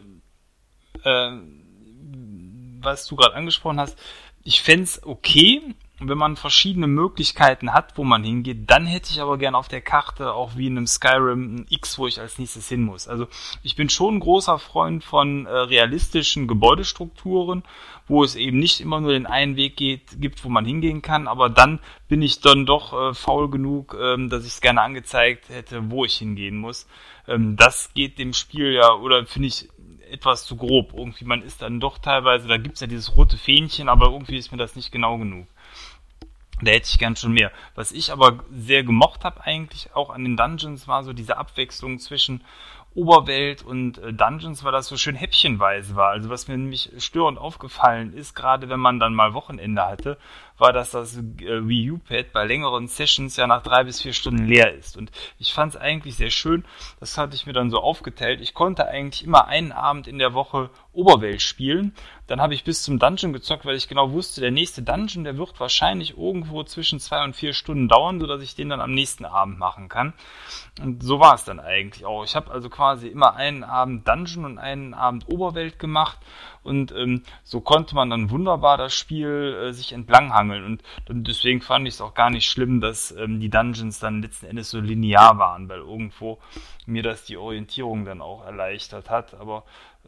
was du gerade angesprochen hast, ich fänd's okay, wenn man verschiedene Möglichkeiten hat, wo man hingeht, dann hätte ich aber gern auf der Karte, auch wie in einem Skyrim, ein X, wo ich als nächstes hin muss. Also ich bin schon ein großer Freund von realistischen Gebäudestrukturen, wo es eben nicht immer nur den einen Weg gibt, wo man hingehen kann, aber dann bin ich dann doch faul genug, dass ich es gerne angezeigt hätte, wo ich hingehen muss. Das geht dem Spiel ja, oder finde ich, etwas zu grob. Irgendwie, man ist dann doch teilweise, da gibt's ja dieses rote Fähnchen, aber irgendwie ist mir das nicht genau genug. Da hätte ich gern schon mehr. Was ich aber sehr gemocht habe eigentlich auch an den Dungeons, war so diese Abwechslung zwischen Oberwelt und Dungeons, weil das so schön häppchenweise war. Also was mir nämlich störend aufgefallen ist, gerade wenn man dann mal Wochenende hatte, war, dass das Wii U-Pad bei längeren Sessions ja nach 3 bis 4 Stunden leer ist. Und ich fand es eigentlich sehr schön, das hatte ich mir dann so aufgeteilt. Ich konnte eigentlich immer einen Abend in der Woche Oberwelt spielen. Dann habe ich bis zum Dungeon gezockt, weil ich genau wusste, der nächste Dungeon, der wird wahrscheinlich irgendwo zwischen 2 und 4 Stunden dauern, sodass ich den dann am nächsten Abend machen kann. Und so war es dann eigentlich auch. Ich habe also quasi immer einen Abend Dungeon und einen Abend Oberwelt gemacht und so konnte man dann wunderbar das Spiel sich entlanghangeln und deswegen fand ich es auch gar nicht schlimm, dass die Dungeons dann letzten Endes so linear waren, weil irgendwo mir das die Orientierung dann auch erleichtert hat, aber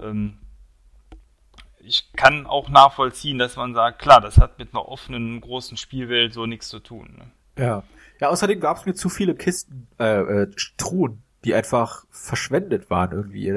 ich kann auch nachvollziehen, dass man sagt, klar, das hat mit einer offenen, großen Spielwelt so nichts zu tun. Ne? Ja. Ja, außerdem gab es mir zu viele Kisten, Truhen, die einfach verschwendet waren irgendwie.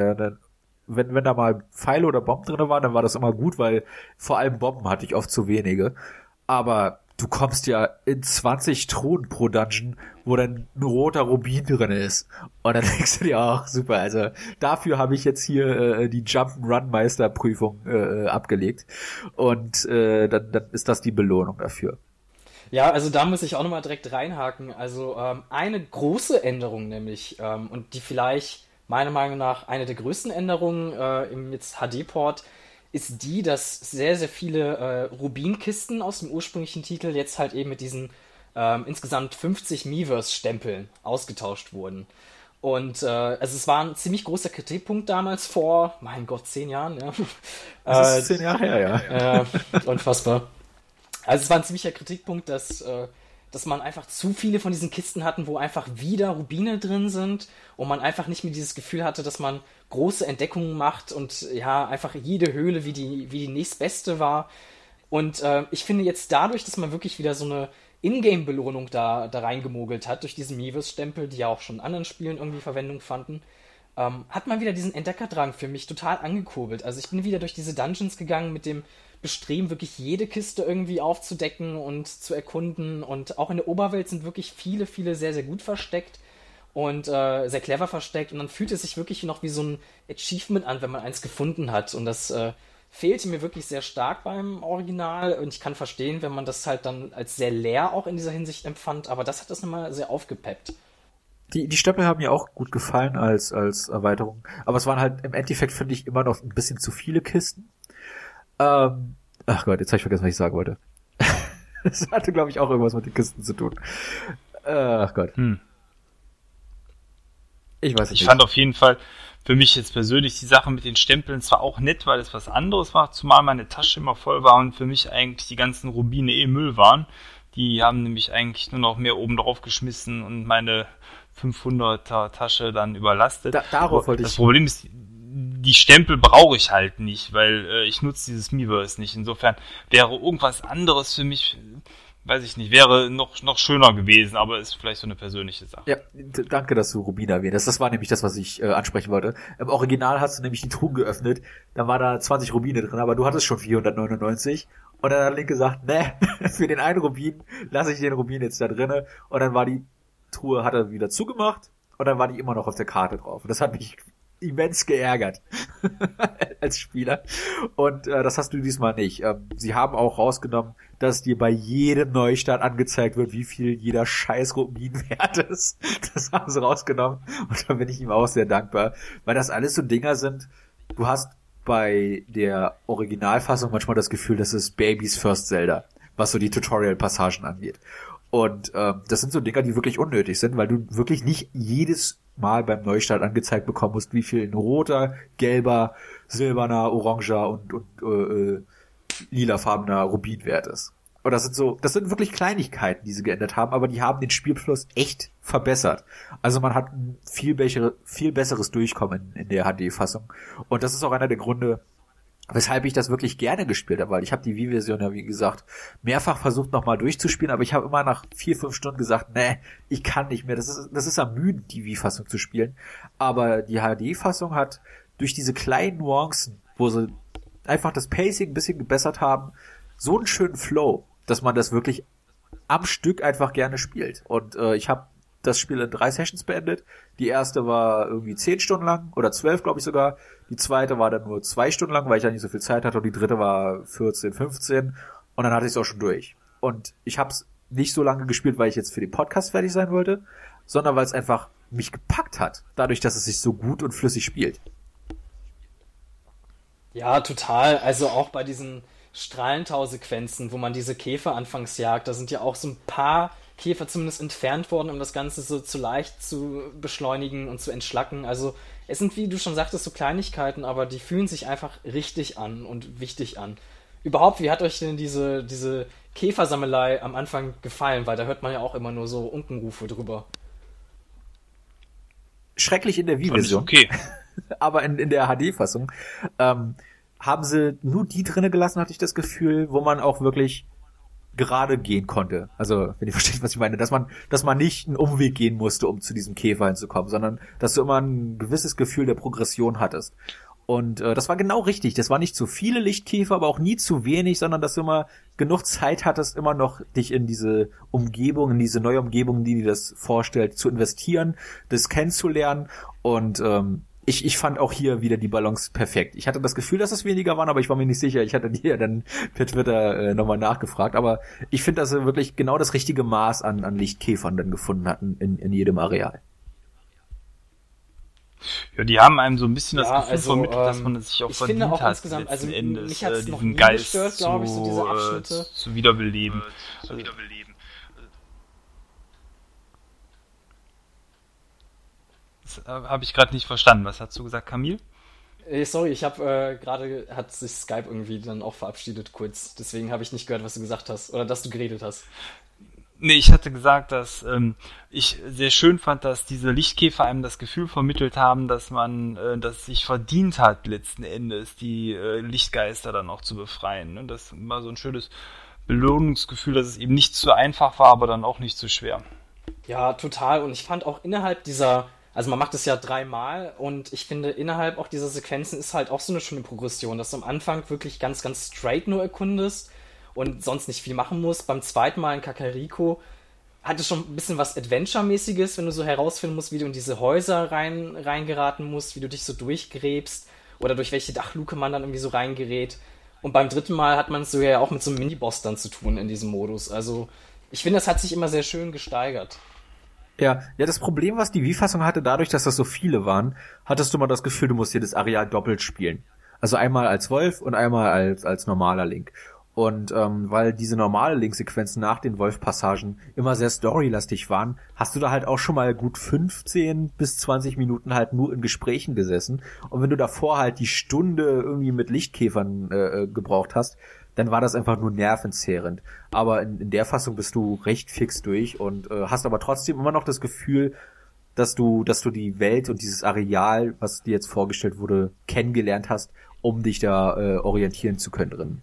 Wenn da mal Pfeile oder Bomben drin waren, dann war das immer gut, weil vor allem Bomben hatte ich oft zu wenige. Aber du kommst ja in 20 Truhen pro Dungeon, wo dann ein roter Rubin drin ist. Und dann denkst du dir auch, super, also dafür habe ich jetzt hier die Jump'n'Run-Meisterprüfung abgelegt. Und dann ist das die Belohnung dafür. Ja, also da muss ich auch nochmal direkt reinhaken. Also eine große Änderung nämlich, und die vielleicht meiner Meinung nach eine der größten Änderungen im jetzt HD-Port, ist die, dass sehr, sehr viele Rubin-Kisten aus dem ursprünglichen Titel jetzt halt eben mit diesen insgesamt 50 Miiverse-Stempeln ausgetauscht wurden. Und also es war ein ziemlich großer Kritikpunkt damals vor, mein Gott, 10 Jahren. Ja. Das ist 10 Jahre her, ja. Unfassbar. Also es war ein ziemlicher Kritikpunkt, dass man einfach zu viele von diesen Kisten hatten, wo einfach wieder Rubine drin sind und man einfach nicht mehr dieses Gefühl hatte, dass man große Entdeckungen macht und ja, einfach jede Höhle wie die nächstbeste war. Und ich finde jetzt dadurch, dass man wirklich wieder so eine Ingame-Belohnung da reingemogelt hat, durch diesen Miiverse-Stempel, die ja auch schon in anderen Spielen irgendwie Verwendung fanden, hat man wieder diesen Entdeckerdrang für mich total angekurbelt. Also ich bin wieder durch diese Dungeons gegangen mit dem Bestreben, wirklich jede Kiste irgendwie aufzudecken und zu erkunden. Und auch in der Oberwelt sind wirklich viele, viele sehr, sehr gut versteckt und sehr clever versteckt. Und dann fühlt es sich wirklich noch wie so ein Achievement an, wenn man eins gefunden hat. Und das fehlte mir wirklich sehr stark beim Original. Und ich kann verstehen, wenn man das halt dann als sehr leer auch in dieser Hinsicht empfand. Aber das hat das nochmal sehr aufgepeppt. Die Stempel haben mir auch gut gefallen als Erweiterung. Aber es waren halt im Endeffekt, finde ich, immer noch ein bisschen zu viele Kisten. Ach Gott, jetzt habe ich vergessen, was ich sagen wollte. Das hatte, glaube ich, auch irgendwas mit den Kisten zu tun. Ach Gott. Ich weiß nicht. Ich fand auf jeden Fall für mich jetzt persönlich die Sache mit den Stempeln zwar auch nett, weil es was anderes war, zumal meine Tasche immer voll war und für mich eigentlich die ganzen Rubine Müll waren. Die haben nämlich eigentlich nur noch mehr oben drauf geschmissen und meine 500er Tasche dann überlastet. Darauf wollte ich. Das Problem ist, die Stempel brauche ich halt nicht, weil ich nutze dieses Miiverse nicht. Insofern wäre irgendwas anderes für mich, weiß ich nicht, wäre noch schöner gewesen, aber ist vielleicht so eine persönliche Sache. Ja, danke, dass du Rubine erwähnst. Das war nämlich das, was ich ansprechen wollte. Im Original hast du nämlich die Truhe geöffnet, dann war da 20 Rubine drin, aber du hattest schon 499 und dann hat Link gesagt, ne, für den einen Rubin lasse ich den Rubin jetzt da drinne und dann war die Truhe, hat er wieder zugemacht und dann war die immer noch auf der Karte drauf. Und das hat mich immens geärgert als Spieler. Und das hast du diesmal nicht. Sie haben auch rausgenommen, dass dir bei jedem Neustart angezeigt wird, wie viel jeder scheiß Rubin wert ist. Das haben sie rausgenommen. Und da bin ich ihm auch sehr dankbar. Weil das alles so Dinger sind, du hast bei der Originalfassung manchmal das Gefühl, das ist Babys First Zelda, was so die Tutorial-Passagen angeht. Und das sind so Dinger, die wirklich unnötig sind, weil du wirklich nicht jedes Mal beim Neustart angezeigt bekommen musst, wie viel ein roter, gelber, silberner, oranger und lilafarbener Rubin wert ist. Und das sind wirklich Kleinigkeiten, die sie geändert haben, aber die haben den Spielfluss echt verbessert. Also man hat ein viel besseres Durchkommen in der HD-Fassung. Und das ist auch einer der Gründe, weshalb ich das wirklich gerne gespielt habe, weil ich habe die Wii-Version ja, wie gesagt, mehrfach versucht nochmal durchzuspielen, aber ich habe immer nach 4-5 Stunden gesagt, nee, ich kann nicht mehr, das ist ermüdend, die Wii-Fassung zu spielen. Aber die HD-Fassung hat durch diese kleinen Nuancen, wo sie einfach das Pacing ein bisschen gebessert haben, so einen schönen Flow, dass man das wirklich am Stück einfach gerne spielt. Und ich habe das Spiel in 3 Sessions beendet. Die erste war irgendwie 10 Stunden lang oder 12, glaube ich sogar. Die zweite war dann nur 2 Stunden lang, weil ich ja nicht so viel Zeit hatte. Und die dritte war 14, 15. Und dann hatte ich es auch schon durch. Und ich habe es nicht so lange gespielt, weil ich jetzt für den Podcast fertig sein wollte, sondern weil es einfach mich gepackt hat, dadurch, dass es sich so gut und flüssig spielt. Ja, total. Also auch bei diesen Strahlentau-Sequenzen, wo man diese Käfer anfangs jagt, da sind ja auch so ein paar Käfer zumindest entfernt worden, um das Ganze so zu leicht zu beschleunigen und zu entschlacken. Also es sind, wie du schon sagtest, so Kleinigkeiten, aber die fühlen sich einfach richtig an und wichtig an. Überhaupt, wie hat euch denn diese Käfersammelei am Anfang gefallen? Weil da hört man ja auch immer nur so Unkenrufe drüber. Schrecklich in der Wii-Version. Okay. Aber in der HD-Fassung haben sie nur die drinne gelassen, hatte ich das Gefühl, wo man auch wirklich gerade gehen konnte. Also, wenn ihr versteht, was ich meine, dass man nicht einen Umweg gehen musste, um zu diesem Käfer hinzukommen, sondern dass du immer ein gewisses Gefühl der Progression hattest. Und das war genau richtig. Das war nicht zu viele Lichtkäfer, aber auch nie zu wenig, sondern dass du immer genug Zeit hattest, immer noch dich in diese Umgebung, in diese neue Umgebung, die dir das vorstellt, zu investieren, das kennenzulernen. Und ich fand auch hier wieder die Balance perfekt. Ich hatte das Gefühl, dass es weniger waren, aber ich war mir nicht sicher. Ich hatte dir ja dann per Twitter nochmal nachgefragt. Aber ich finde, dass sie wirklich genau das richtige Maß an Lichtkäfern dann gefunden hatten in jedem Areal. Ja, die haben einem so ein bisschen das Gefühl also, vermittelt, dass man sich auch verdient auch hat, insgesamt, also Endes, mich hat's noch diesen nie Geist gestört, glaube ich, so diese Abschnitte. zu wiederbeleben. Das habe ich gerade nicht verstanden. Was hast du gesagt, Camille? Sorry, ich habe hat sich Skype irgendwie dann auch verabschiedet kurz. Deswegen habe ich nicht gehört, was du gesagt hast oder dass du geredet hast. Nee, ich hatte gesagt, dass ich sehr schön fand, dass diese Lichtkäfer einem das Gefühl vermittelt haben, dass man das sich verdient hat, letzten Endes die Lichtgeister dann auch zu befreien. Ne? Das war so ein schönes Belohnungsgefühl, dass es eben nicht zu einfach war, aber dann auch nicht zu schwer. Ja, total. Und ich fand auch innerhalb also man macht es ja 3-mal und ich finde, innerhalb auch dieser Sequenzen ist halt auch so eine schöne Progression, dass du am Anfang wirklich ganz, ganz straight nur erkundest und sonst nicht viel machen musst. Beim zweiten Mal in Kakariko hat es schon ein bisschen was Adventure-mäßiges, wenn du so herausfinden musst, wie du in diese Häuser reingeraten musst, wie du dich so durchgräbst oder durch welche Dachluke man dann irgendwie so reingerät. Und beim dritten Mal hat man es sogar ja auch mit so einem Miniboss dann zu tun in diesem Modus. Also ich finde, das hat sich immer sehr schön gesteigert. Ja, das Problem, was die Wii-Fassung hatte, dadurch, dass das so viele waren, hattest du mal das Gefühl, du musst jedes Areal doppelt spielen. Also einmal als Wolf und einmal als normaler Link. Und weil diese normale Link-Sequenzen nach den Wolf-Passagen immer sehr storylastig waren, hast du da halt auch schon mal gut 15 bis 20 Minuten halt nur in Gesprächen gesessen. Und wenn du davor halt die Stunde irgendwie mit Lichtkäfern gebraucht hast, dann war das einfach nur nervenzehrend. Aber in der Fassung bist du recht fix durch und hast aber trotzdem immer noch das Gefühl, dass du die Welt und dieses Areal, was dir jetzt vorgestellt wurde, kennengelernt hast, um dich da orientieren zu können drin.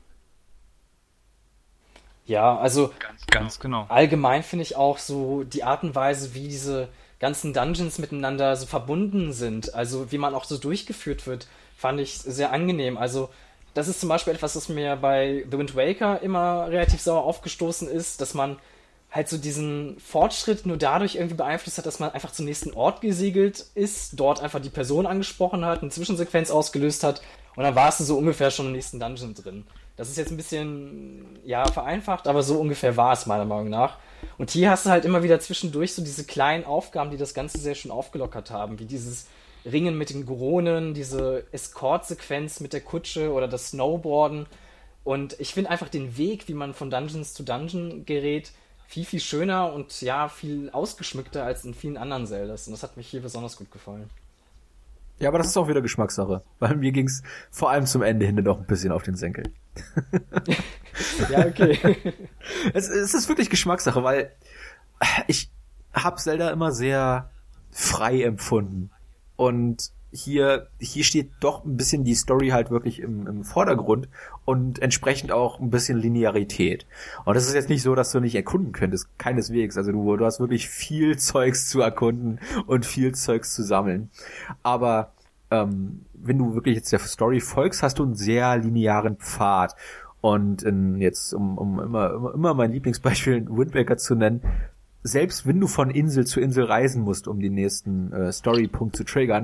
Ja, also Ganz genau. allgemein finde ich auch so die Art und Weise, wie diese ganzen Dungeons miteinander so verbunden sind, also wie man auch so durchgeführt wird, fand ich sehr angenehm. Also das ist zum Beispiel etwas, was mir bei The Wind Waker immer relativ sauer aufgestoßen ist, dass man halt so diesen Fortschritt nur dadurch irgendwie beeinflusst hat, dass man einfach zum nächsten Ort gesegelt ist, dort einfach die Person angesprochen hat, eine Zwischensequenz ausgelöst hat und dann warst du so ungefähr schon im nächsten Dungeon drin. Das ist jetzt ein bisschen, ja, vereinfacht, aber so ungefähr war es meiner Meinung nach. Und hier hast du halt immer wieder zwischendurch so diese kleinen Aufgaben, die das Ganze sehr schön aufgelockert haben, wie dieses Ringen mit den Goronen, diese Escort-Sequenz mit der Kutsche oder das Snowboarden. Und ich finde einfach den Weg, wie man von Dungeons zu Dungeon gerät, viel, viel schöner und ja, viel ausgeschmückter als in vielen anderen Zeldas. Und das hat mich hier besonders gut gefallen. Ja, aber das ist auch wieder Geschmackssache. Weil mir ging's vor allem zum Ende hin noch ein bisschen auf den Senkel. Ja, okay. Es ist wirklich Geschmackssache, weil ich hab Zelda immer sehr frei empfunden. Und hier steht doch ein bisschen die Story halt wirklich im Vordergrund und entsprechend auch ein bisschen Linearität. Und es ist jetzt nicht so, dass du nicht erkunden könntest, keineswegs. Also du hast wirklich viel Zeugs zu erkunden und viel Zeugs zu sammeln. Aber wenn du wirklich jetzt der Story folgst, hast du einen sehr linearen Pfad. Und jetzt, um immer mein Lieblingsbeispiel Wind Waker zu nennen, selbst wenn du von Insel zu Insel reisen musst, um den nächsten Storypunkt zu triggern,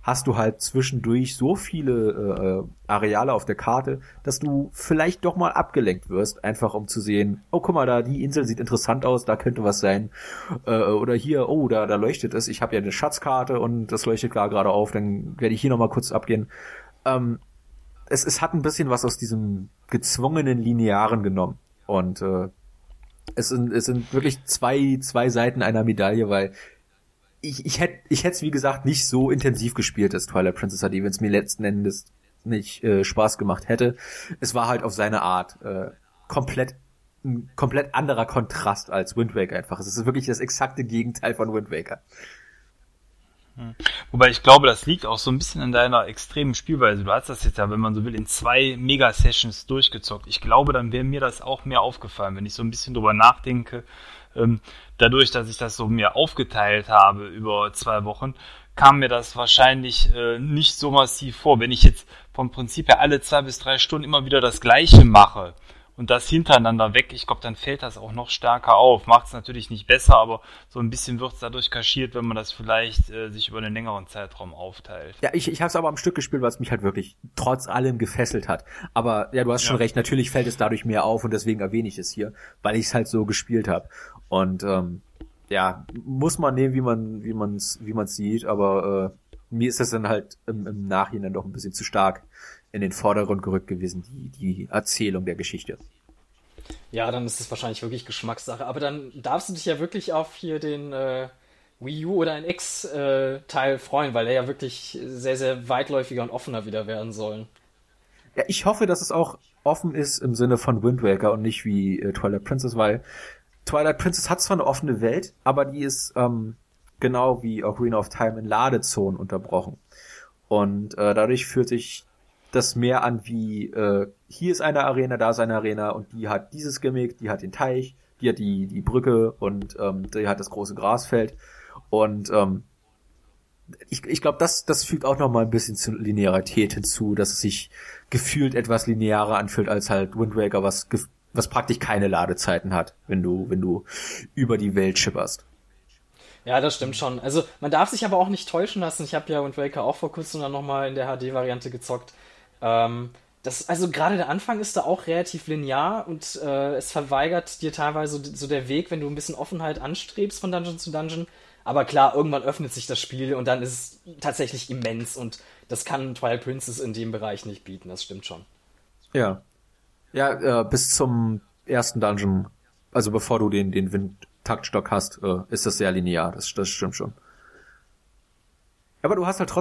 hast du halt zwischendurch so viele Areale auf der Karte, dass du vielleicht doch mal abgelenkt wirst, einfach um zu sehen, oh, guck mal, da die Insel sieht interessant aus, da könnte was sein. Oder hier, oh, da leuchtet es, ich habe ja eine Schatzkarte und das leuchtet da gerade auf, dann werde ich hier nochmal kurz abgehen. Es hat ein bisschen was aus diesem gezwungenen Linearen genommen. Und es sind wirklich zwei Seiten einer Medaille, weil ich hätte es, wie gesagt, nicht so intensiv gespielt als Twilight Princess HD, wenn es mir letzten Endes nicht Spaß gemacht hätte. Es war halt auf seine Art ein komplett anderer Kontrast als Wind Waker einfach. Es ist wirklich das exakte Gegenteil von Wind Waker. Wobei ich glaube, das liegt auch so ein bisschen an deiner extremen Spielweise. Du hast das jetzt ja, wenn man so will, in 2 Mega-Sessions durchgezockt. Ich glaube, dann wäre mir das auch mehr aufgefallen, wenn ich so ein bisschen drüber nachdenke. Dadurch, dass ich das so mir aufgeteilt habe über 2 Wochen, kam mir das wahrscheinlich nicht so massiv vor. Wenn ich jetzt vom Prinzip her alle 2 bis 3 Stunden immer wieder das Gleiche mache und das hintereinander weg, ich glaube, dann fällt das auch noch stärker auf. Macht es natürlich nicht besser, aber so ein bisschen wird es dadurch kaschiert, wenn man das vielleicht sich über einen längeren Zeitraum aufteilt. Ja, ich habe es aber am Stück gespielt, weil es mich halt wirklich trotz allem gefesselt hat. Aber ja, du hast schon recht, natürlich fällt es dadurch mehr auf und deswegen erwähne ich es hier, weil ich es halt so gespielt habe. Und ja, muss man nehmen, wie man's sieht, aber mir ist das dann halt im Nachhinein doch ein bisschen zu stark in den Vordergrund gerückt gewesen, die Erzählung der Geschichte. Ja, dann ist es wahrscheinlich wirklich Geschmackssache. Aber dann darfst du dich ja wirklich auf hier den Wii U oder ein X-Teil freuen, weil der ja wirklich sehr, sehr weitläufiger und offener wieder werden soll. Ja, ich hoffe, dass es auch offen ist im Sinne von Wind Waker und nicht wie Twilight Princess, weil Twilight Princess hat zwar eine offene Welt, aber die ist genau wie Ocarina of Time in Ladezonen unterbrochen. Und dadurch fühlt sich das mehr an wie, hier ist eine Arena, da ist eine Arena und die hat dieses Gimmick, die hat den Teich, die hat die Brücke und die hat das große Grasfeld. Und ich glaube, das fügt auch noch mal ein bisschen zur Linearität hinzu, dass es sich gefühlt etwas linearer anfühlt als halt Wind Waker, was praktisch keine Ladezeiten hat, wenn du über die Welt schipperst. Ja, das stimmt schon. Also man darf sich aber auch nicht täuschen lassen. Ich habe ja Wind Waker auch vor kurzem dann nochmal in der HD-Variante gezockt. Also gerade der Anfang ist da auch relativ linear und es verweigert dir teilweise so der Weg, wenn du ein bisschen Offenheit anstrebst von Dungeon zu Dungeon. Aber klar, irgendwann öffnet sich das Spiel und dann ist es tatsächlich immens und das kann Twilight Princess in dem Bereich nicht bieten, das stimmt schon. Ja. Ja, bis zum ersten Dungeon, also bevor du den Windtaktstock hast, ist das sehr linear, das stimmt schon. Aber du hast halt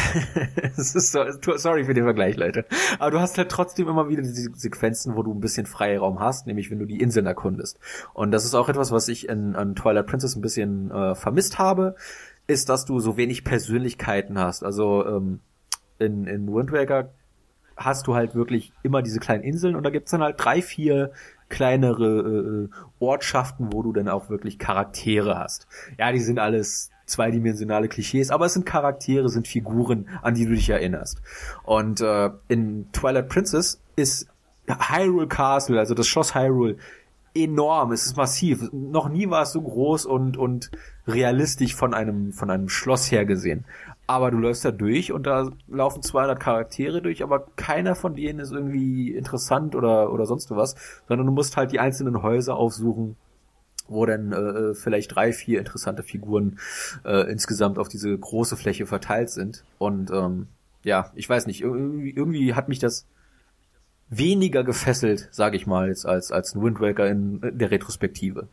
sorry für den Vergleich, Leute. Aber du hast halt trotzdem immer wieder diese Sequenzen, wo du ein bisschen Freiraum hast, nämlich wenn du die Inseln erkundest. Und das ist auch etwas, was ich an Twilight Princess ein bisschen vermisst habe, ist, dass du so wenig Persönlichkeiten hast. Also in Wind Waker hast du halt wirklich immer diese kleinen Inseln und da gibt's dann halt 3, 4 kleinere Ortschaften, wo du dann auch wirklich Charaktere hast. Ja, die sind alles zweidimensionale Klischees, aber es sind Charaktere, sind Figuren, an die du dich erinnerst. Und in Twilight Princess ist Hyrule Castle, also das Schloss Hyrule, enorm, es ist massiv. Noch nie war es so groß und realistisch von einem Schloss her gesehen. Aber du läufst da durch und da laufen 200 Charaktere durch, aber keiner von denen ist irgendwie interessant oder sonst was, sondern du musst halt die einzelnen Häuser aufsuchen, wo dann vielleicht 3, 4 interessante Figuren insgesamt auf diese große Fläche verteilt sind. Und ja, ich weiß nicht, irgendwie hat mich das weniger gefesselt, sage ich mal, jetzt als ein Wind Waker in der Retrospektive.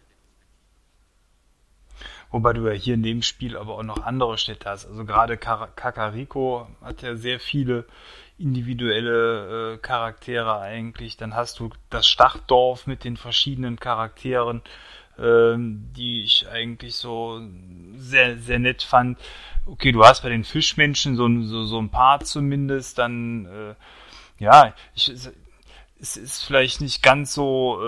Wobei du ja hier in dem Spiel aber auch noch andere Städte hast. Also gerade Kakariko hat ja sehr viele individuelle Charaktere eigentlich. Dann hast du das Stadtdorf mit den verschiedenen Charakteren, die ich eigentlich so sehr, sehr nett fand. Okay, du hast bei den Fischmenschen so ein paar zumindest. Dann, ja, es ist vielleicht nicht ganz so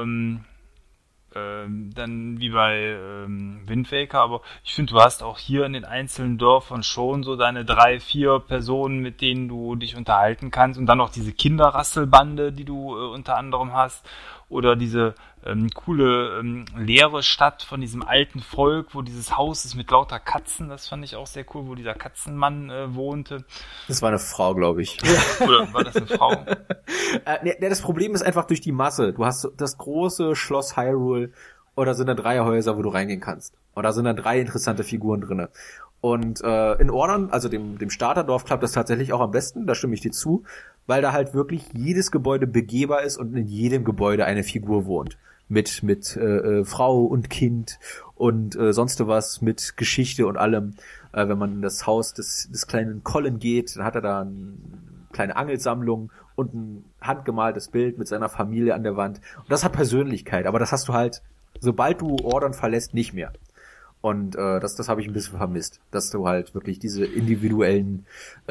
dann wie bei Wind Waker, aber ich finde, du hast auch hier in den einzelnen Dörfern schon so deine 3, 4 Personen, mit denen du dich unterhalten kannst und dann noch diese Kinderrasselbande, die du unter anderem hast oder diese coole leere Stadt von diesem alten Volk, wo dieses Haus ist mit lauter Katzen, das fand ich auch sehr cool, wo dieser Katzenmann wohnte. Das war eine Frau, glaube ich. Oder war das eine Frau? Das Problem ist einfach durch die Masse. Du hast das große Schloss Hyrule oder sind da 3 Häuser, wo du reingehen kannst. Oder sind da 3 interessante Figuren drinne. Und in Ordern, also dem Starterdorf, klappt das tatsächlich auch am besten, da stimme ich dir zu, weil da halt wirklich jedes Gebäude begehbar ist und in jedem Gebäude eine Figur wohnt. Mit Frau und Kind und sonst was, mit Geschichte und allem. Wenn man in das Haus des kleinen Colin geht, dann hat er da eine kleine Angelsammlung und ein handgemaltes Bild mit seiner Familie an der Wand. Und das hat Persönlichkeit, aber das hast du halt, sobald du Ordern verlässt, nicht mehr. Und das habe ich ein bisschen vermisst, dass du halt wirklich diese individuellen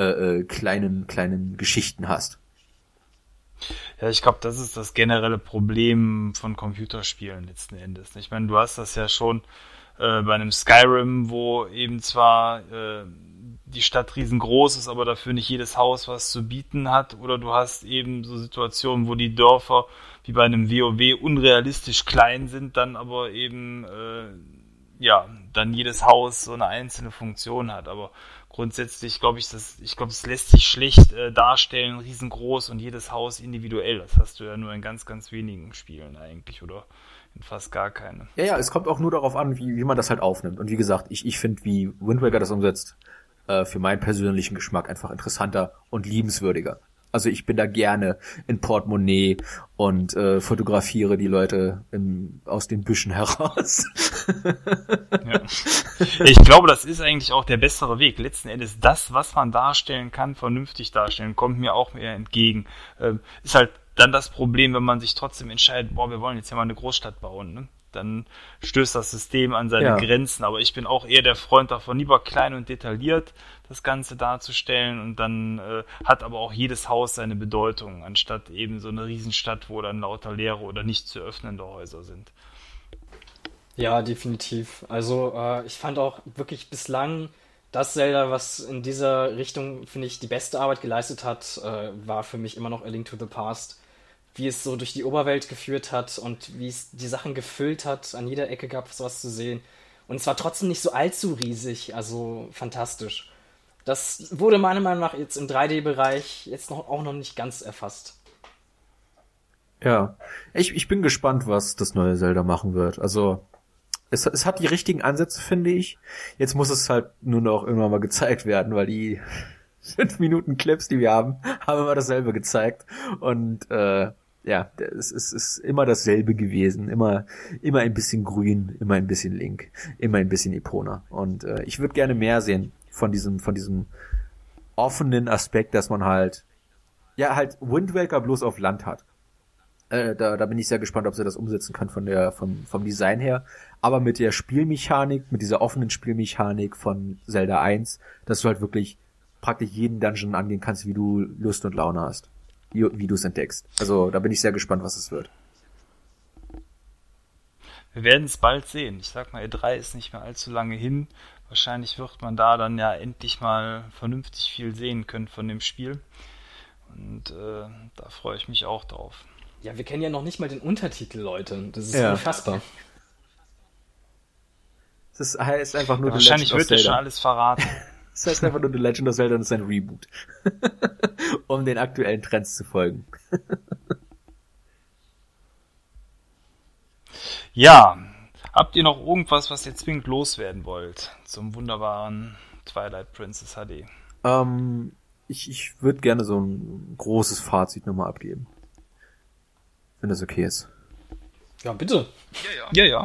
kleinen Geschichten hast. Ja, ich glaube, das ist das generelle Problem von Computerspielen letzten Endes. Ich meine, du hast das ja schon bei einem Skyrim, wo eben zwar die Stadt riesengroß ist, aber dafür nicht jedes Haus was zu bieten hat. Oder du hast eben so Situationen, wo die Dörfer wie bei einem WoW unrealistisch klein sind, dann aber eben dann jedes Haus so eine einzelne Funktion hat. Aber grundsätzlich glaube ich, es lässt sich schlecht darstellen, riesengroß und jedes Haus individuell. Das hast du ja nur in ganz, ganz wenigen Spielen eigentlich oder in fast gar keine. Ja, es kommt auch nur darauf an, wie man das halt aufnimmt. Und wie gesagt, ich finde, wie Wind Waker das umsetzt, für meinen persönlichen Geschmack einfach interessanter und liebenswürdiger. Also ich bin da gerne in Portemonnaie und fotografiere die Leute aus den Büschen heraus. Ja. Ich glaube, das ist eigentlich auch der bessere Weg. Letzten Endes das, was man darstellen kann, vernünftig darstellen, kommt mir auch mehr entgegen. Ist halt dann das Problem, wenn man sich trotzdem entscheidet, wir wollen jetzt ja mal eine Großstadt bauen, ne? Dann stößt das System an seine Grenzen. Aber ich bin auch eher der Freund davon, lieber klein und detailliert das Ganze darzustellen und dann hat aber auch jedes Haus seine Bedeutung, anstatt eben so eine Riesenstadt, wo dann lauter leere oder nicht zu öffnende Häuser sind. Ja, definitiv. Also ich fand auch wirklich bislang das Zelda, was in dieser Richtung, finde ich, die beste Arbeit geleistet hat, war für mich immer noch A Link to the Past. Wie es so durch die Oberwelt geführt hat und wie es die Sachen gefüllt hat. An jeder Ecke gab es was zu sehen. Und es war trotzdem nicht so allzu riesig, also fantastisch. Das wurde meiner Meinung nach jetzt im 3D-Bereich jetzt auch noch nicht ganz erfasst. Ja, ich bin gespannt, was das neue Zelda machen wird. Also es hat die richtigen Ansätze, finde ich. Jetzt muss es halt nur noch irgendwann mal gezeigt werden, weil die 5 Minuten Clips, die wir haben immer dasselbe gezeigt. Und es ist immer dasselbe gewesen. Immer ein bisschen Grün, immer ein bisschen Link, immer ein bisschen Epona. Und ich würde gerne mehr sehen von diesem offenen Aspekt, dass man halt Wind Waker bloß auf Land hat. Da bin ich sehr gespannt, ob sie das umsetzen können vom Design her. Aber mit der Spielmechanik, mit dieser offenen Spielmechanik von Zelda 1, dass du halt wirklich praktisch jeden Dungeon angehen kannst, wie du Lust und Laune hast. Wie du es entdeckst. Also da bin ich sehr gespannt, was es wird. Wir werden es bald sehen. Ich sag mal, E3 ist nicht mehr allzu lange hin. Wahrscheinlich wird man da dann ja endlich mal vernünftig viel sehen können von dem Spiel. Und da freue ich mich auch drauf. Ja, wir kennen ja noch nicht mal den Untertitel, Leute. Das ist unfassbar. Das heißt einfach nur The Legend of Zelda. Wahrscheinlich wird dir schon alles verraten. Das heißt einfach nur The Legend of Zelda und es ist ein Reboot. Um den aktuellen Trends zu folgen. Ja, habt ihr noch irgendwas, was ihr zwingend loswerden wollt zum wunderbaren Twilight Princess HD? Ich würde gerne so ein großes Fazit nochmal abgeben. Wenn das okay ist. Ja, bitte. Ja.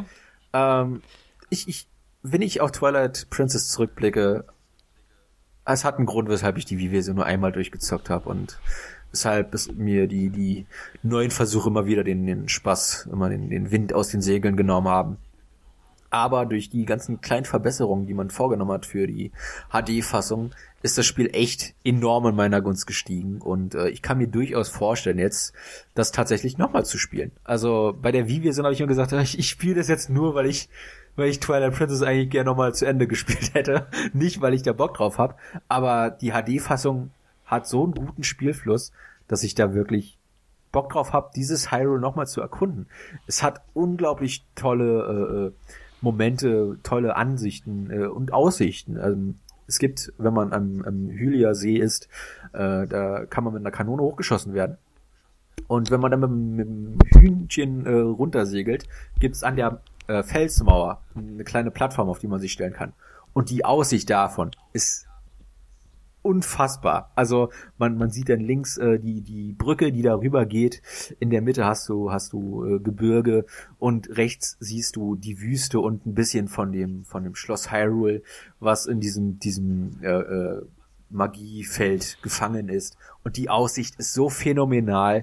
Wenn ich auf Twilight Princess zurückblicke, es hat einen Grund, weshalb ich die Wii-Version nur einmal durchgezockt habe und weshalb es mir die neuen Versuche immer wieder den Spaß, immer den Wind aus den Segeln genommen haben. Aber durch die ganzen kleinen Verbesserungen, die man vorgenommen hat für die HD-Fassung, ist das Spiel echt enorm in meiner Gunst gestiegen und ich kann mir durchaus vorstellen, jetzt das tatsächlich nochmal zu spielen. Also bei der Wii-Version habe ich mir gesagt, ich spiele das jetzt nur, weil ich Twilight Princess eigentlich gerne nochmal zu Ende gespielt hätte. Nicht, weil ich da Bock drauf habe, aber die HD-Fassung hat so einen guten Spielfluss, dass ich da wirklich Bock drauf habe, dieses Hyrule nochmal zu erkunden. Es hat unglaublich tolle Momente, tolle Ansichten und Aussichten. Es gibt, wenn man am Hylia-See ist, da kann man mit einer Kanone hochgeschossen werden. Und wenn man dann mit dem Hühnchen runtersegelt, gibt's an der Felsmauer eine kleine Plattform, auf die man sich stellen kann. Und die Aussicht davon ist unfassbar. Also man sieht dann links die Brücke, die da rüber geht. In der Mitte hast du Gebirge und rechts siehst du die Wüste und ein bisschen von dem Schloss Hyrule, was in diesem Magiefeld gefangen ist. Und die Aussicht ist so phänomenal.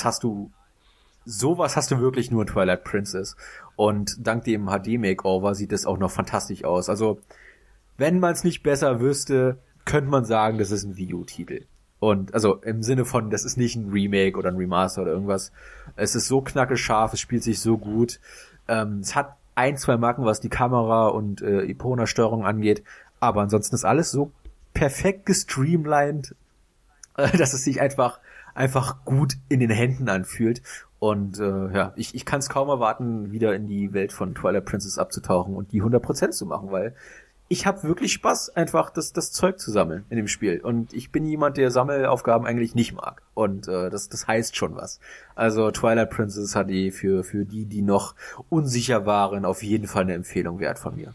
Sowas hast du wirklich nur in Twilight Princess. Und dank dem HD-Makeover sieht es auch noch fantastisch aus. Also wenn man es nicht besser wüsste, könnte man sagen, das ist ein Wii U-Titel. Und also im Sinne von, das ist nicht ein Remake oder ein Remaster oder irgendwas. Es ist so knackescharf, es spielt sich so gut. Es hat 1-2 Macken, was die Kamera und Epona-Steuerung angeht. Aber ansonsten ist alles so perfekt gestreamlined, dass es sich einfach gut in den Händen anfühlt. Und ich kann es kaum erwarten, wieder in die Welt von Twilight Princess abzutauchen und die 100% zu machen, weil ich habe wirklich Spaß, einfach das Zeug zu sammeln in dem Spiel. Und ich bin jemand, der Sammelaufgaben eigentlich nicht mag. Und das heißt schon was. Also Twilight Princess HD für die noch unsicher waren, auf jeden Fall eine Empfehlung wert von mir.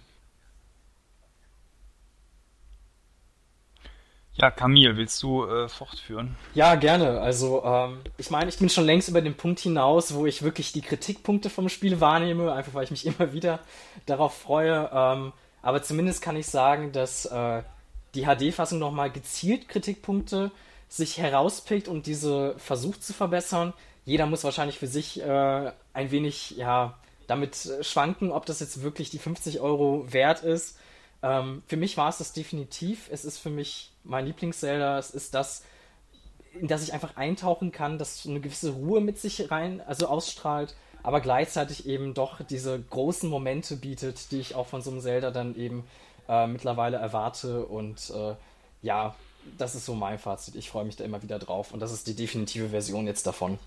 Ja, Camille, willst du fortführen? Ja, gerne. Also, ich meine, ich bin schon längst über den Punkt hinaus, wo ich wirklich die Kritikpunkte vom Spiel wahrnehme, einfach weil ich mich immer wieder darauf freue. Aber zumindest kann ich sagen, dass die HD-Fassung nochmal gezielt Kritikpunkte sich herauspickt und diese versucht zu verbessern. Jeder muss wahrscheinlich für sich ein wenig damit schwanken, ob das jetzt wirklich die 50 € wert ist. Für mich war es das definitiv. Es ist für mich mein Lieblings-Zelda. Es ist das, in das ich einfach eintauchen kann, das eine gewisse Ruhe mit sich ausstrahlt, aber gleichzeitig eben doch diese großen Momente bietet, die ich auch von so einem Zelda dann eben mittlerweile erwarte. Und das ist so mein Fazit. Ich freue mich da immer wieder drauf. Und das ist die definitive Version jetzt davon.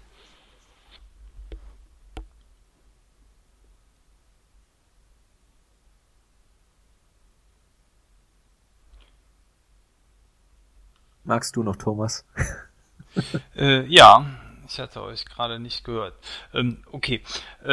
Magst du noch, Thomas? Ja, ich hatte euch gerade nicht gehört. Okay.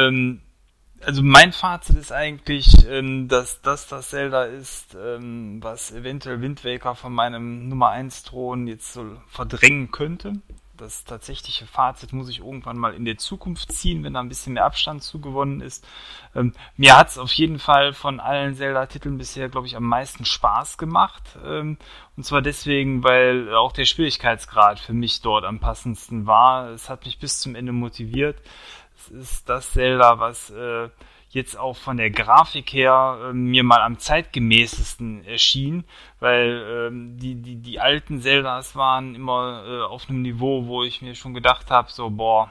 Also mein Fazit ist eigentlich, dass das Zelda ist, was eventuell Wind Waker von meinem Nummer 1 Thron jetzt so verdrängen könnte. Das tatsächliche Fazit muss ich irgendwann mal in der Zukunft ziehen, wenn da ein bisschen mehr Abstand zugewonnen ist. Mir hat es auf jeden Fall von allen Zelda-Titeln bisher, glaube ich, am meisten Spaß gemacht. Und zwar deswegen, weil auch der Schwierigkeitsgrad für mich dort am passendsten war. Es hat mich bis zum Ende motiviert. Es ist das Zelda, was jetzt auch von der Grafik her mir mal am zeitgemäßesten erschien, weil die alten Zeldas waren immer auf einem Niveau, wo ich mir schon gedacht habe, so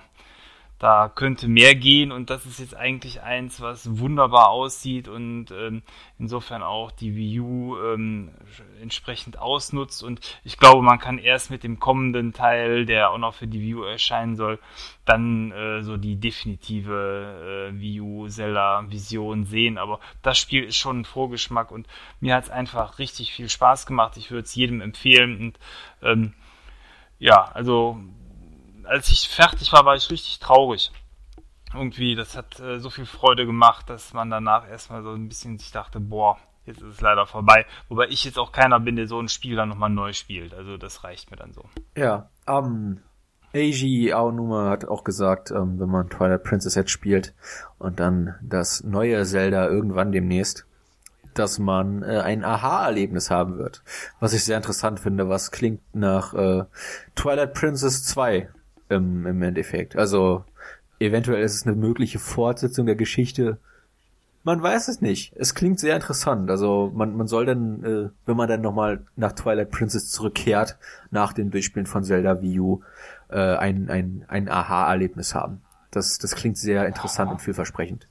da könnte mehr gehen, und das ist jetzt eigentlich eins, was wunderbar aussieht und insofern auch die Wii U entsprechend ausnutzt, und ich glaube, man kann erst mit dem kommenden Teil, der auch noch für die Wii U erscheinen soll, dann so die definitive Wii U Zelda-Vision sehen, aber das Spiel ist schon ein Vorgeschmack und mir hat es einfach richtig viel Spaß gemacht. Ich würde es jedem empfehlen, und also als ich fertig war ich richtig traurig. Irgendwie, das hat so viel Freude gemacht, dass man danach erstmal so ein bisschen sich dachte, jetzt ist es leider vorbei. Wobei ich jetzt auch keiner bin, der so ein Spiel dann nochmal neu spielt. Also das reicht mir dann so. Ja, Eiji Aonuma hat auch gesagt, wenn man Twilight Princess jetzt spielt und dann das neue Zelda irgendwann demnächst, dass man ein Aha-Erlebnis haben wird. Was ich sehr interessant finde, was klingt nach Twilight Princess 2 im Endeffekt. Also eventuell ist es eine mögliche Fortsetzung der Geschichte. Man weiß es nicht. Es klingt sehr interessant. Also man soll dann, wenn man dann nochmal nach Twilight Princess zurückkehrt, nach dem Durchspielen von Zelda Wii U, ein Aha-Erlebnis haben. Das klingt sehr interessant und vielversprechend.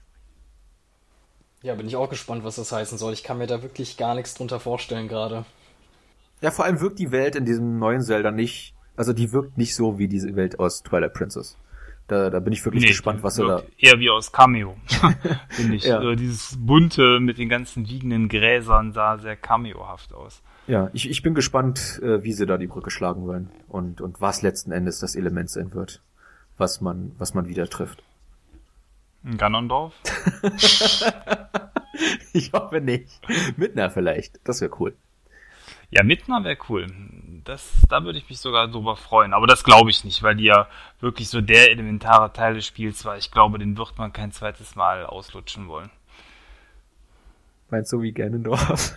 Ja, bin ich auch gespannt, was das heißen soll. Ich kann mir da wirklich gar nichts drunter vorstellen gerade. Ja, vor allem wirkt die Welt in diesem neuen Zelda nicht Also die wirkt nicht so wie diese Welt aus Twilight Princess. Da bin ich wirklich gespannt, was er da... Eher wie aus Cameo, finde ich. Ja. Dieses Bunte mit den ganzen wiegenden Gräsern sah sehr cameohaft aus. Ja, ich bin gespannt, wie sie da die Brücke schlagen wollen und was letzten Endes das Element sein wird, was man wieder trifft. Ganondorf? Ich hoffe nicht. Midna vielleicht, das wäre cool. Ja, Midna wäre cool. Da würde ich mich sogar drüber freuen. Aber das glaube ich nicht, weil die ja wirklich so der elementare Teil des Spiels war. Ich glaube, den wird man kein zweites Mal auslutschen wollen. Meinst du wie Ganondorf?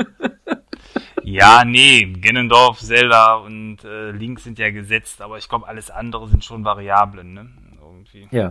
Ja, nee, Ganondorf, Zelda und Link sind ja gesetzt, aber ich glaube, alles andere sind schon Variablen, ne? Irgendwie. Ja.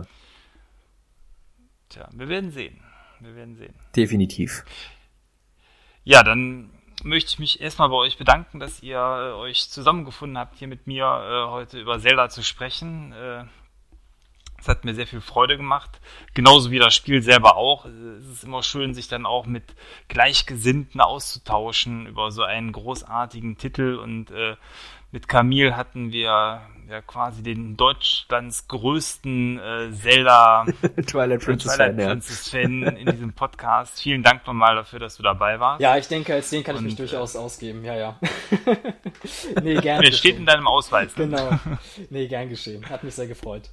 Tja, wir werden sehen. Definitiv. Ja, dann möchte ich mich erstmal bei euch bedanken, dass ihr euch zusammengefunden habt, hier mit mir heute über Zelda zu sprechen. Es hat mir sehr viel Freude gemacht, genauso wie das Spiel selber auch. Es ist immer schön, sich dann auch mit Gleichgesinnten auszutauschen über so einen großartigen Titel. Und mit Camille hatten wir ja quasi den Deutschlands größten Zelda Twilight Princess Fan in diesem Podcast. Vielen Dank nochmal dafür, dass du dabei warst. Ja, ich denke, als den kann ich mich durchaus ausgeben. Ja. Nee, gern geschehen. Steht in deinem Ausweis. Ne? Genau. Nee, gern geschehen. Hat mich sehr gefreut.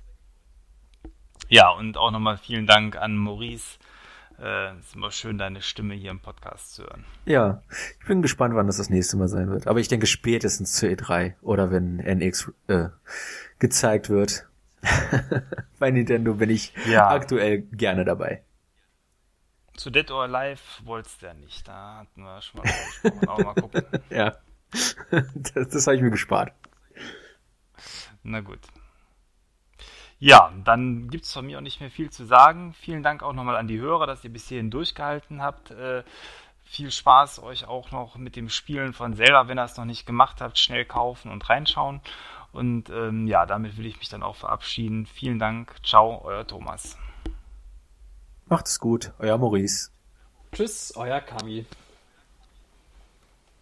Ja, und auch nochmal vielen Dank an Maurice. Es ist immer schön, deine Stimme hier im Podcast zu hören. Ja, ich bin gespannt, wann das nächste Mal sein wird. Aber ich denke spätestens zur E3 oder wenn NX gezeigt wird. Bei Nintendo bin ich aktuell gerne dabei. Zu Dead or Alive wolltest du ja nicht. Da hatten wir schon mal gesprochen. Aber mal gucken. Ja, das habe ich mir gespart. Na gut. Ja, dann gibt's von mir auch nicht mehr viel zu sagen. Vielen Dank auch nochmal an die Hörer, dass ihr bis hierhin durchgehalten habt. Viel Spaß euch auch noch mit dem Spielen von Zelda, wenn ihr es noch nicht gemacht habt, schnell kaufen und reinschauen. Und damit will ich mich dann auch verabschieden. Vielen Dank. Ciao, euer Thomas. Macht es gut, euer Maurice. Tschüss, euer Kami.